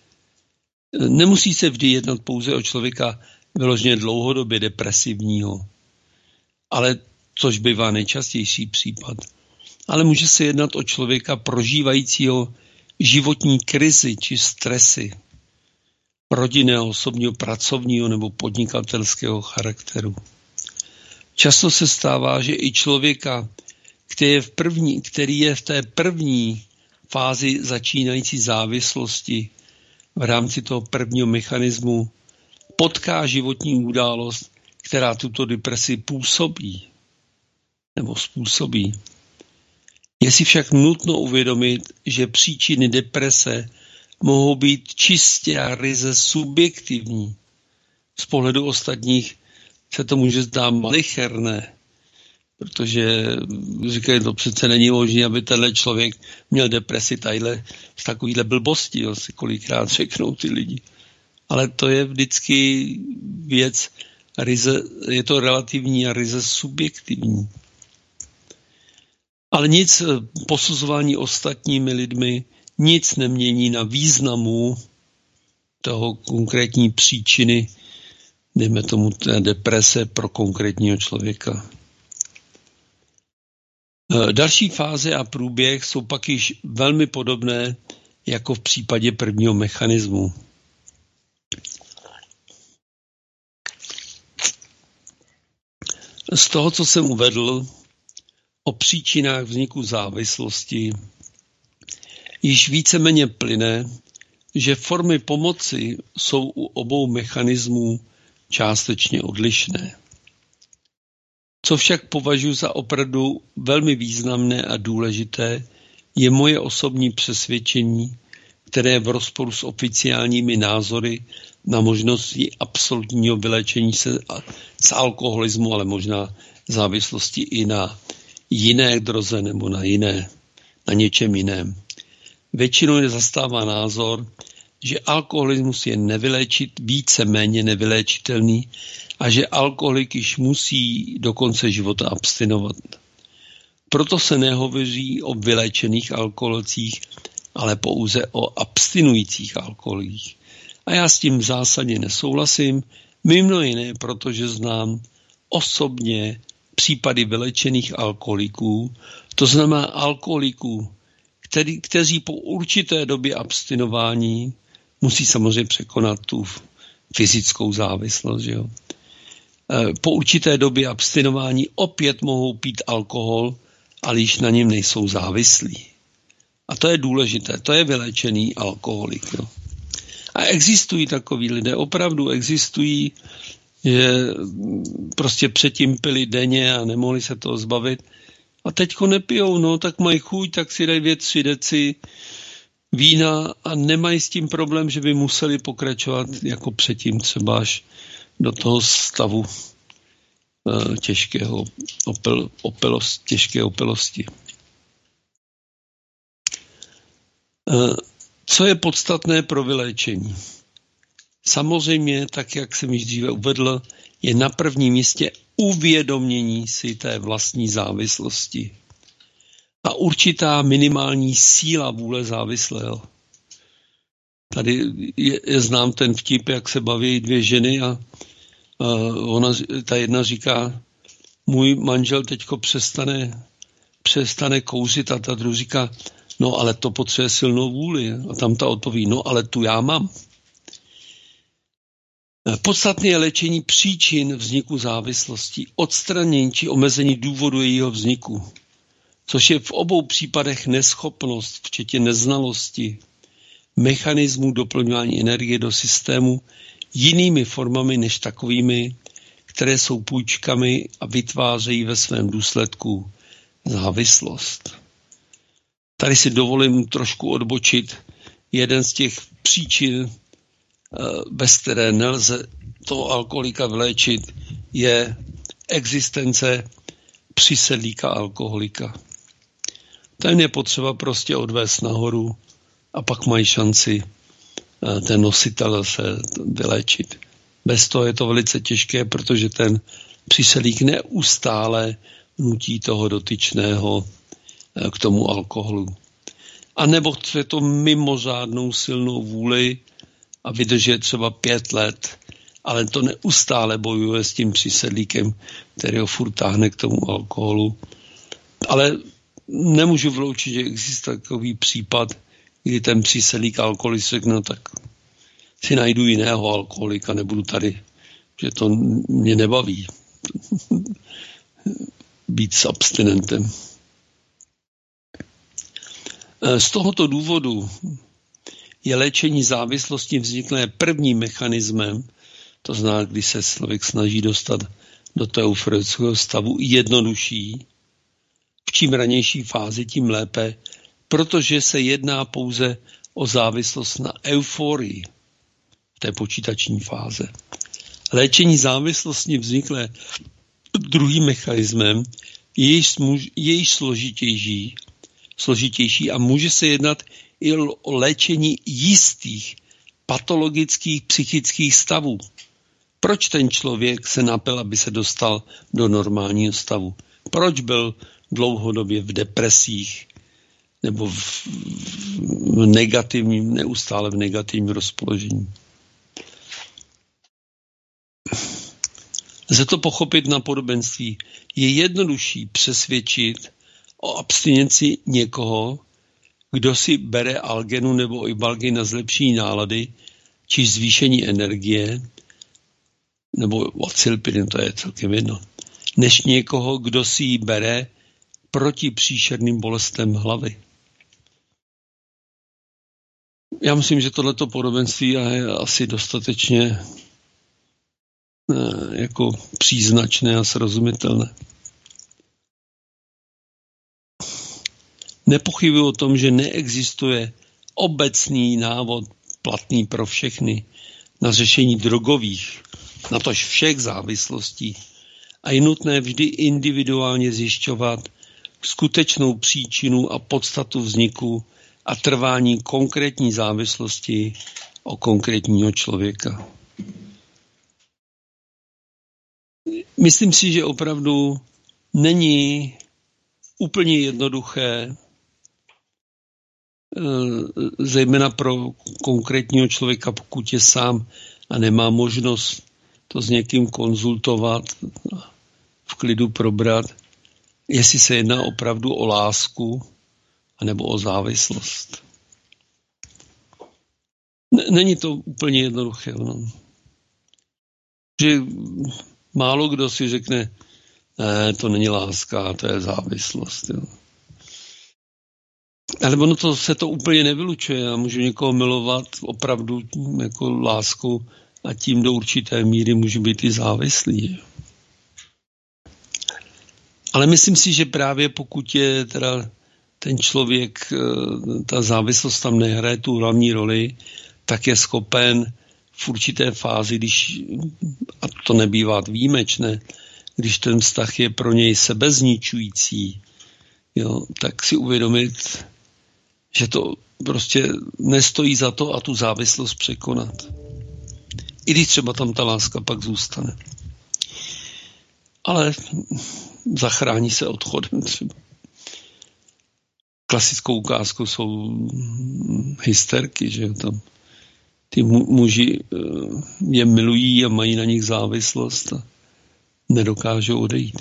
Nemusí se vždy jednat pouze o člověka vyloženě dlouhodobě depresivního, ale což bývá nejčastější případ. Ale může se jednat o člověka prožívajícího životní krizi či stresy rodinného, osobního, pracovního nebo podnikatelského charakteru. Často se stává, že i člověka, který je v, první, který je v té první fázi začínající závislosti v rámci toho prvního mechanismu, potká životní událost, která tuto depresi působí nebo způsobí. Je si však nutno uvědomit, že příčiny deprese mohou být čistě a ryze subjektivní. Z pohledu ostatních se to může zdát malicherné, protože říkají, to přece není možné, aby tenhle člověk měl depresi tadyhle, z takovýhle blbosti, jo, si kolikrát řeknou ty lidi. Ale to je vždycky věc, ryze, je to relativní a ryze subjektivní. Ale nic posuzování ostatními lidmi nic nemění na významu toho konkrétní příčiny, dejme tomu té deprese pro konkrétního člověka. Další fáze a průběh jsou pak již velmi podobné jako v případě prvního mechanismu. Z toho, co jsem uvedl o příčinách vzniku závislosti, již víceméně plyne, že formy pomoci jsou u obou mechanismů částečně odlišné. Co však považuji za opravdu velmi významné a důležité, je moje osobní přesvědčení, které je v rozporu s oficiálními názory na možnosti absolutního vyléčení se z alkoholismu, ale možná závislosti i na jiné droze nebo na jiné, na něčem jiném. Většinou je zastává názor, že alkoholismus je nevyléčit, více-méně nevyléčitelný a že alkoholik již musí do konce života abstinovat. Proto se nehovoří o vyléčených alkoholicích, ale pouze o abstinujících alkoholicích. A já s tím zásadně nesouhlasím, mimo jiné, protože znám osobně případy vylečených alkoholiků, to znamená alkoholiků, který, kteří po určité době abstinování musí samozřejmě překonat tu fyzickou závislost. Že jo? Po určité době abstinování opět mohou pít alkohol, ale již na něm nejsou závislí. A to je důležité, to je vyléčený alkoholik. Jo? A existují takoví lidé, opravdu existují, že prostě předtím pili denně a nemohli se toho zbavit. A teďko nepijou, no tak mají chuť, tak si dají dvě, tři deci vína a nemají s tím problém, že by museli pokračovat jako předtím třeba až do toho stavu uh, těžkého opel, opelost, těžké opelosti. Co je podstatné pro vyléčení? Samozřejmě, tak jak jsem již dříve uvedl, je na prvním místě uvědomění si té vlastní závislosti a určitá minimální síla vůle závislého. Tady je, je znám ten vtip, jak se baví dvě ženy a, a ona, ta jedna říká, můj manžel teďko přestane, přestane kouřit a ta druhá říká, no ale to potřebuje silnou vůli. A tam ta odpoví, no ale tu já mám. Podstatné je léčení příčin vzniku závislosti, odstranění či omezení důvodu jejího vzniku, což je v obou případech neschopnost, včetně neznalosti, mechanismů doplňování energie do systému jinými formami než takovými, které jsou půjčkami a vytvářejí ve svém důsledku závislost. Tady si dovolím trošku odbočit. Jeden z těch příčin, bez které nelze toho alkoholika vyléčit, je existence přisedlíka alkoholika. Ten je potřeba prostě odvést nahoru a pak mají šanci ten nositel se vyléčit. Bez toho je to velice těžké, protože ten přisedlík neustále nutí toho dotyčného k tomu alkoholu. A nebo chce to mimořádnou silnou vůli a vydrží třeba pět let, ale to neustále bojuje s tím přisedlíkem, který ho furt táhne k tomu alkoholu. Ale nemůžu vyloučit, že existuje takový případ, kdy ten přisedlík alkoholist řekne, no tak si najdu jiného alkoholika, nebudu tady, že to mě nebaví být s abstinentem. Z tohoto důvodu je léčení závislosti vzniklé prvním mechanismem, to znamená, když se člověk snaží dostat do toho euforického stavu, jednodušší. V čím ranější fázi, tím lépe, protože se jedná pouze o závislost na euforii v té počítační fáze. Léčení závislosti vzniklé druhým mechanismem je již, je již složitější, složitější a může se jednat i o léčení jistých patologických psychických stavů. Proč ten člověk se napil, aby se dostal do normálního stavu? Proč byl dlouhodobě v depresích nebo v, v negativním, neustále v negativním rozpoložení? Lze to pochopit na podobenství. Je jednodušší přesvědčit o abstinenci někoho, kdo si bere algenu nebo ibalgin na zlepšení nálady, či zvýšení energie, nebo acylpidin, to je celkem jedno, než někoho, kdo si ji bere proti příšerným bolestem hlavy. Já myslím, že tohleto podobenství je asi dostatečně jako příznačné a srozumitelné. Nepochybuji o tom, že neexistuje obecný návod platný pro všechny na řešení drogových, natož všech závislostí a je nutné vždy individuálně zjišťovat skutečnou příčinu a podstatu vzniku a trvání konkrétní závislosti o konkrétního člověka. Myslím si, že opravdu není úplně jednoduché, zejména pro konkrétního člověka, pokud je sám a nemá možnost to s někým konzultovat, v klidu probrat, jestli se jedná opravdu o lásku anebo o závislost. Není to úplně jednoduché. No. Že málo kdo si řekne, ne, to není láska, to je závislost. Jo. Ale ono to, se to úplně nevylučuje. Já můžu někoho milovat opravdu jako lásku a tím do určité míry můžu být i závislý. Ale myslím si, že právě pokud je teda ten člověk, ta závislost tam nehraje tu hlavní roli, tak je schopen v určité fázi, když, a to nebývá výjimečné, když ten vztah je pro něj sebezničující, jo, tak si uvědomit, že to prostě nestojí za to a tu závislost překonat. I když třeba tam ta láska pak zůstane. Ale zachrání se odchodem třeba. Klasickou ukázkou jsou hysterky, že tam ty muži je milují a mají na nich závislost a nedokážou odejít.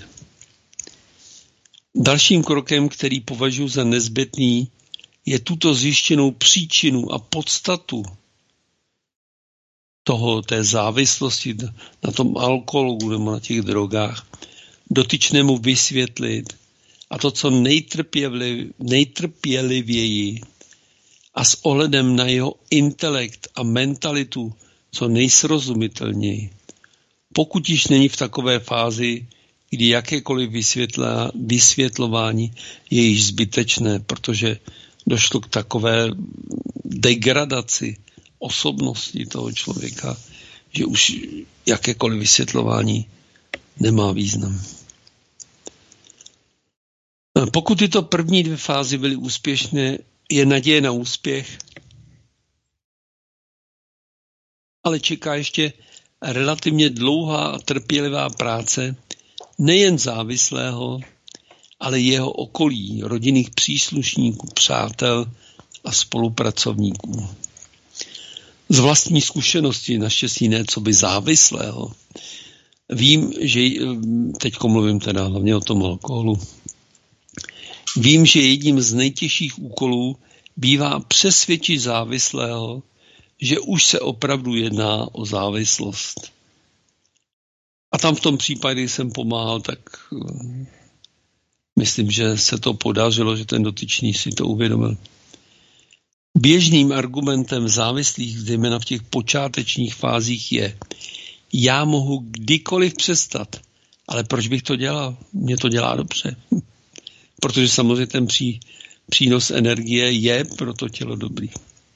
Dalším krokem, který považuji za nezbytný, je tuto zjištěnou příčinu a podstatu toho, té závislosti na tom alkoholu nebo na těch drogách dotyčnému vysvětlit a to, co nejtrpěliv, nejtrpělivěji a s ohledem na jeho intelekt a mentalitu co nejsrozumitelněji. Pokud již není v takové fázi, kdy jakékoliv vysvětlování je již zbytečné, protože došlo k takové degradaci osobnosti toho člověka, že už jakékoliv vysvětlování nemá význam. Pokud tyto první dvě fázy byly úspěšné, je naděje na úspěch, ale čeká ještě relativně dlouhá a trpělivá práce nejen závislého, ale jeho okolí, rodinných příslušníků, přátel a spolupracovníků. Z vlastní zkušenosti, naštěstí ne co by závislého, vím, že, teďko mluvím teda hlavně o tom alkoholu, vím, že jedním z nejtěžších úkolů bývá přesvědčit závislého, že už se opravdu jedná o závislost. A tam v tom případě, kdy jsem pomáhal, tak myslím, že se to podařilo, že ten dotyčný si to uvědomil. Běžným argumentem závislých, zejména v těch počátečních fázích, je, já mohu kdykoliv přestat, ale proč bych to dělal? Mně to dělá dobře. Protože samozřejmě ten pří, přínos energie je pro to tělo dobrý.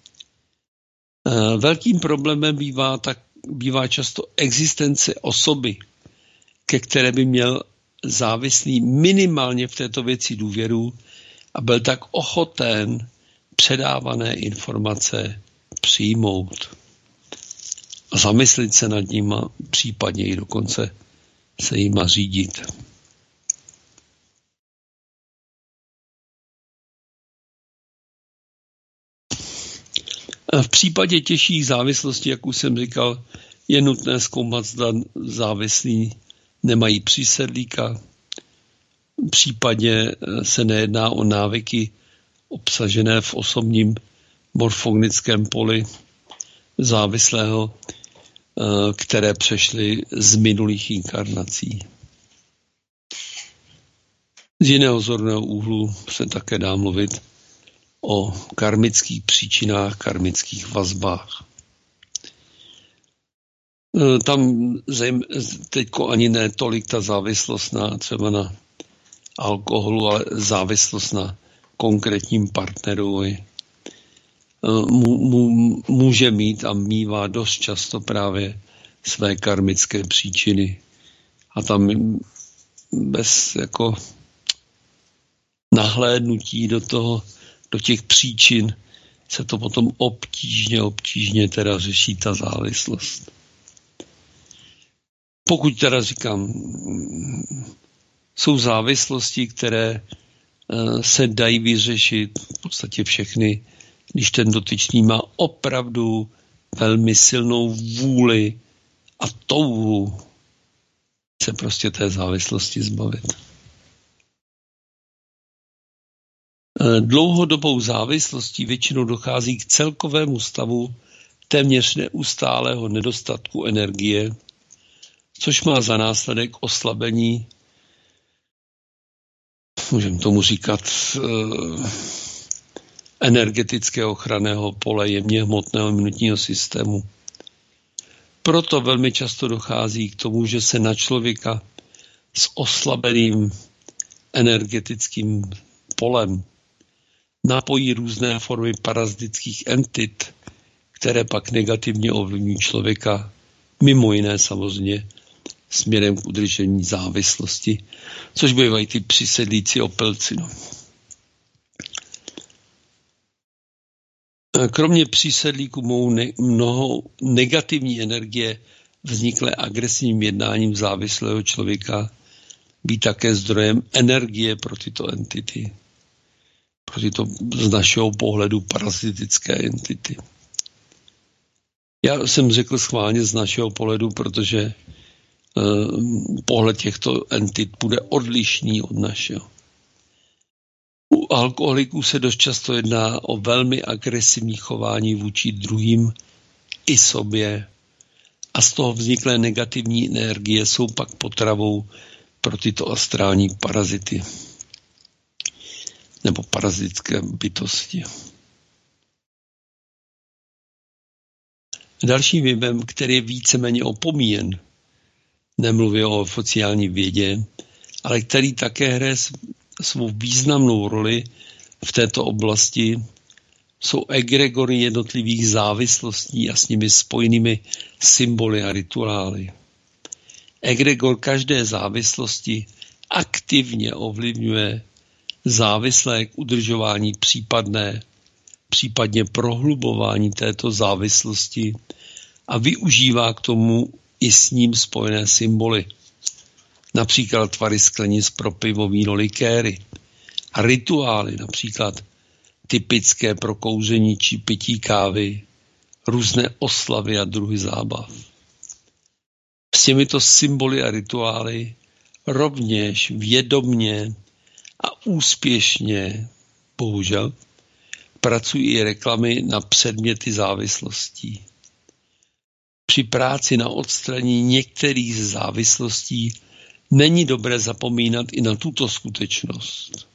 Velkým problémem bývá, tak, bývá často existence osoby, ke které by měl závislý minimálně v této věci důvěru a byl tak ochoten předávané informace přijmout a zamyslit se nad nima, případně i dokonce se jima řídit. V případě těžších závislostí, jak už jsem říkal, je nutné zkoumat, zda závislí nemají přísedlíka. Případně se nejedná o návyky obsažené v osobním morfognickém poli závislého, které přešly z minulých inkarnací. Z jiného zorného úhlu se také dá mluvit o karmických příčinách, karmických vazbách. Tam teďko ani ne tolik ta závislost na třeba na alkoholu, ale závislost na konkrétním partnerovi může mít a mívá dost často právě své karmické příčiny. A tam bez jako nahlédnutí do toho, do těch příčin se to potom obtížně, obtížně teda řeší ta závislost. Pokud teda říkám, jsou závislosti, které se dají vyřešit v podstatě všechny, když ten dotyčný má opravdu velmi silnou vůli a touhu se prostě té závislosti zbavit. Dlouhodobou závislostí většinou dochází k celkovému stavu téměř neustálého nedostatku energie, což má za následek oslabení, můžeme tomu říkat, energetického ochranného pole jemně hmotného imunitního systému. Proto velmi často dochází k tomu, že se na člověka s oslabeným energetickým polem napojí různé formy parazitických entit, které pak negativně ovlivní člověka, mimo jiné samozřejmě směrem k udržení závislosti, což bývají ty přisedlící opelci. No. Kromě přísedlíků mohou ne- mnoho negativní energie vzniklé agresivním jednáním závislého člověka být také zdrojem energie pro tyto entity, pro tyto z našeho pohledu parazitické entity. Já jsem řekl schválně z našeho pohledu, protože uh, pohled těchto entit bude odlišný od našeho. U alkoholiků se dost často jedná o velmi agresivní chování vůči druhým i sobě a z toho vzniklé negativní energie jsou pak potravou pro tyto astrální parazity nebo parazitické bytosti. Dalším jevem, který je víceméně opomíjen, nemluvím o oficiální vědě, ale který také hraje svou významnou roli v této oblasti, jsou egregory jednotlivých závislostí a s nimi spojenými symboly a rituály. Egregor každé závislosti aktivně ovlivňuje závislé k udržování případné, případně prohlubování této závislosti a využívá k tomu i s ním spojené symboly. Například tvary sklenic pro pivo, víno, likéry a rituály, například typické pro kouření či pití kávy, různé oslavy a druhy zábav. S těmito symboly a rituály rovněž vědomně a úspěšně, bohužel, pracují i reklamy na předměty závislostí. Při práci na odstranění některých z závislostí není dobré zapomínat i na tuto skutečnost.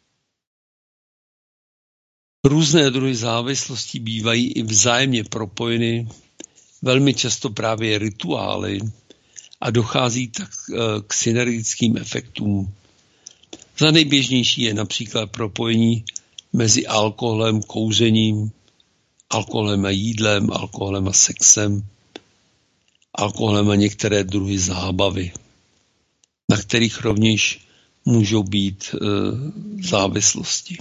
Různé druhy závislostí bývají i vzájemně propojeny, velmi často právě rituály, a dochází tak k synergickým efektům. Za nejběžnější je například propojení mezi alkoholem, kouřením, alkoholem a jídlem, alkoholem a sexem, alkoholem a některé druhy zábavy, na kterých rovněž můžou být e, závislosti.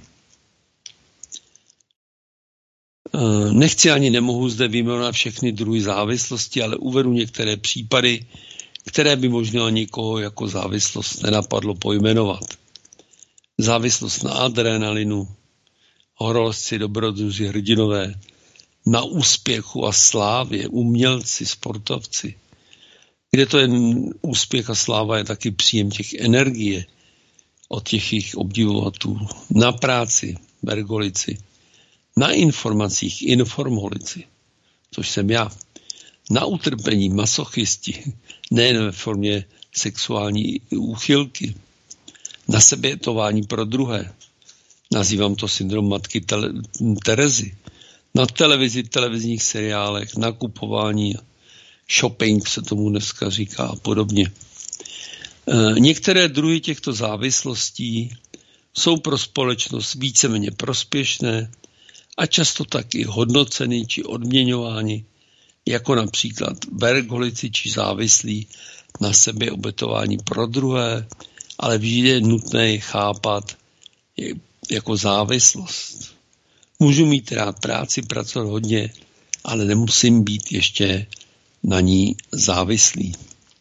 E, nechci ani nemohu zde vyjmenovat všechny druhy závislosti, ale uvedu některé případy, které by možná nikoho jako závislost nenapadlo pojmenovat. Závislost na adrenalinu, horolezci, dobrodruzi, hrdinové, na úspěchu a slávě, umělci, sportovci, kde to je úspěch a sláva je taky příjem těch energie od těch jejich obdivovatelů, na práci, bergolici, na informacích, informholici, což jsem já, na utrpení, masochisti, nejen ve formě sexuální úchylky, na sebětování pro druhé, nazývám to syndrom matky tele, Terezy, na televizi, televizních seriálech, nakupování, shopping se tomu dneska říká a podobně. E, některé druhy těchto závislostí jsou pro společnost víceméně prospěšné a často taky hodnoceny či odměňovány, jako například bergolici či závislí na sebeobetování pro druhé, ale vždy je nutné je chápat jako závislost. Můžu mít rád práci, pracovat hodně, ale nemusím být ještě na ní závislý.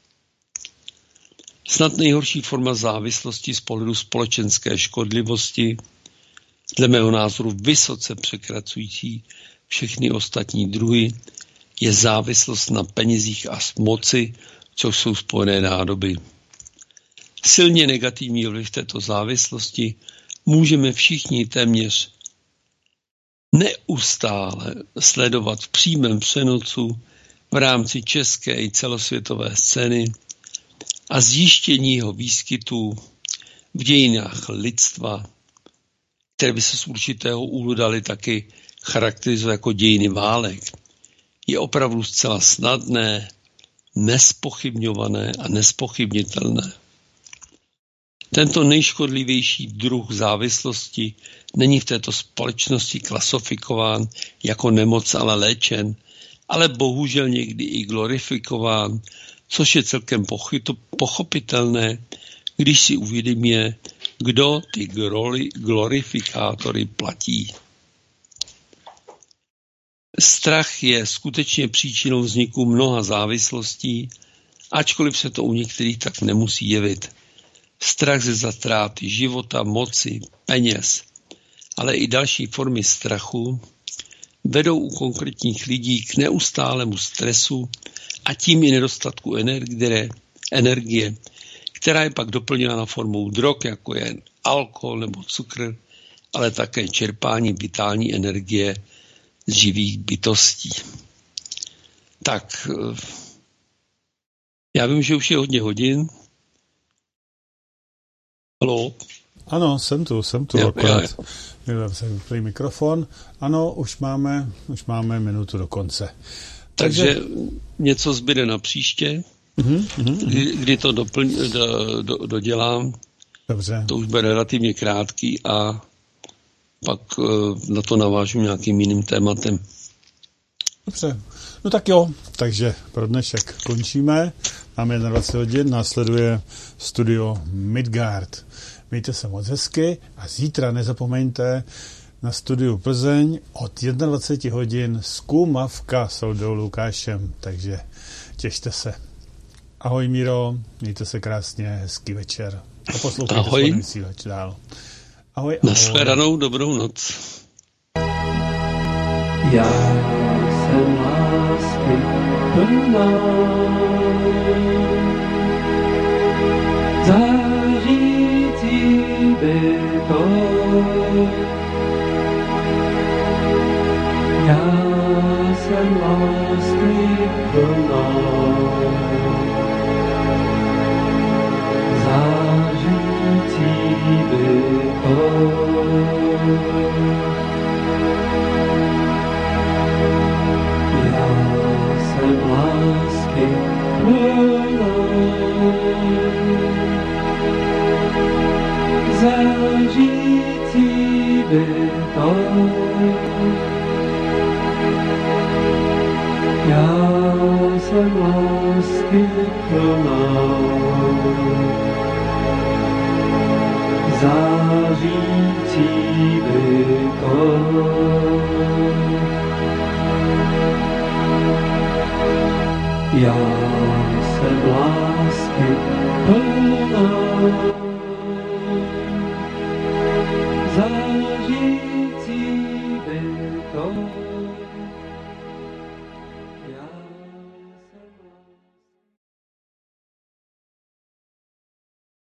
Snad nejhorší forma závislosti z pohledu společenské škodlivosti, dle mého názoru vysoce překračující všechny ostatní druhy, je závislost na penězích a moci, což jsou spojené nádoby. Silně negativní vliv této závislosti můžeme všichni téměř neustále sledovat v přímém přenosu v rámci české i celosvětové scény a zjištění jeho výskytu v dějinách lidstva, které by se z určitého úhlu daly taky charakterizovat jako dějiny válek, je opravdu zcela snadné, nespochybňované a nespochybnitelné. Tento nejškodlivější druh závislosti není v této společnosti klasifikován jako nemoc, ale léčen, ale bohužel někdy i glorifikován, což je celkem pochopitelné, když si uvědomíme, kdo ty glorifikátory platí. Strach je skutečně příčinou vzniku mnoha závislostí, ačkoliv se to u některých tak nemusí jevit. Strach ze ztráty života, moci, peněz, ale i další formy strachu vedou u konkrétních lidí k neustálému stresu a tím i nedostatku energie, energie, která je pak doplněna formou drog, jako je alkohol nebo cukr, ale také čerpání vitální energie z živých bytostí. Tak, já vím, že už je hodně hodin. Haló? Ano, jsem tu, jsem tu, jo, akorát jsem vyplý mikrofon. Ano, už máme, už máme minutu do konce. Takže, Takže něco zbyde na příště, uh-huh, uh-huh. Kdy, kdy to doplň, do, do, dodělám. Dobře. To už bude relativně krátký a pak uh, na to navážu nějakým jiným tématem. Dobře. No tak jo, takže pro dnešek končíme. Máme dvacet hodin, následuje studio Midgard. Mějte se moc hezky a zítra nezapomeňte na studiu Plzeň od dvacet jedna hodin zkumavka s Oldou Lukášem, takže těšte se. Ahoj Míro, mějte se krásně, hezký večer a poslouchejte Svobodný vysílač dál. Ahoj, ahoj. Nashledanou, dobrou noc. Já jsem lásky plná, zářící bytost. Já jsem lásky plná, zářící bytost. Lásky plná, zářící bytost. Já jsem lásky plná, zářící bytost. Já jsem lásky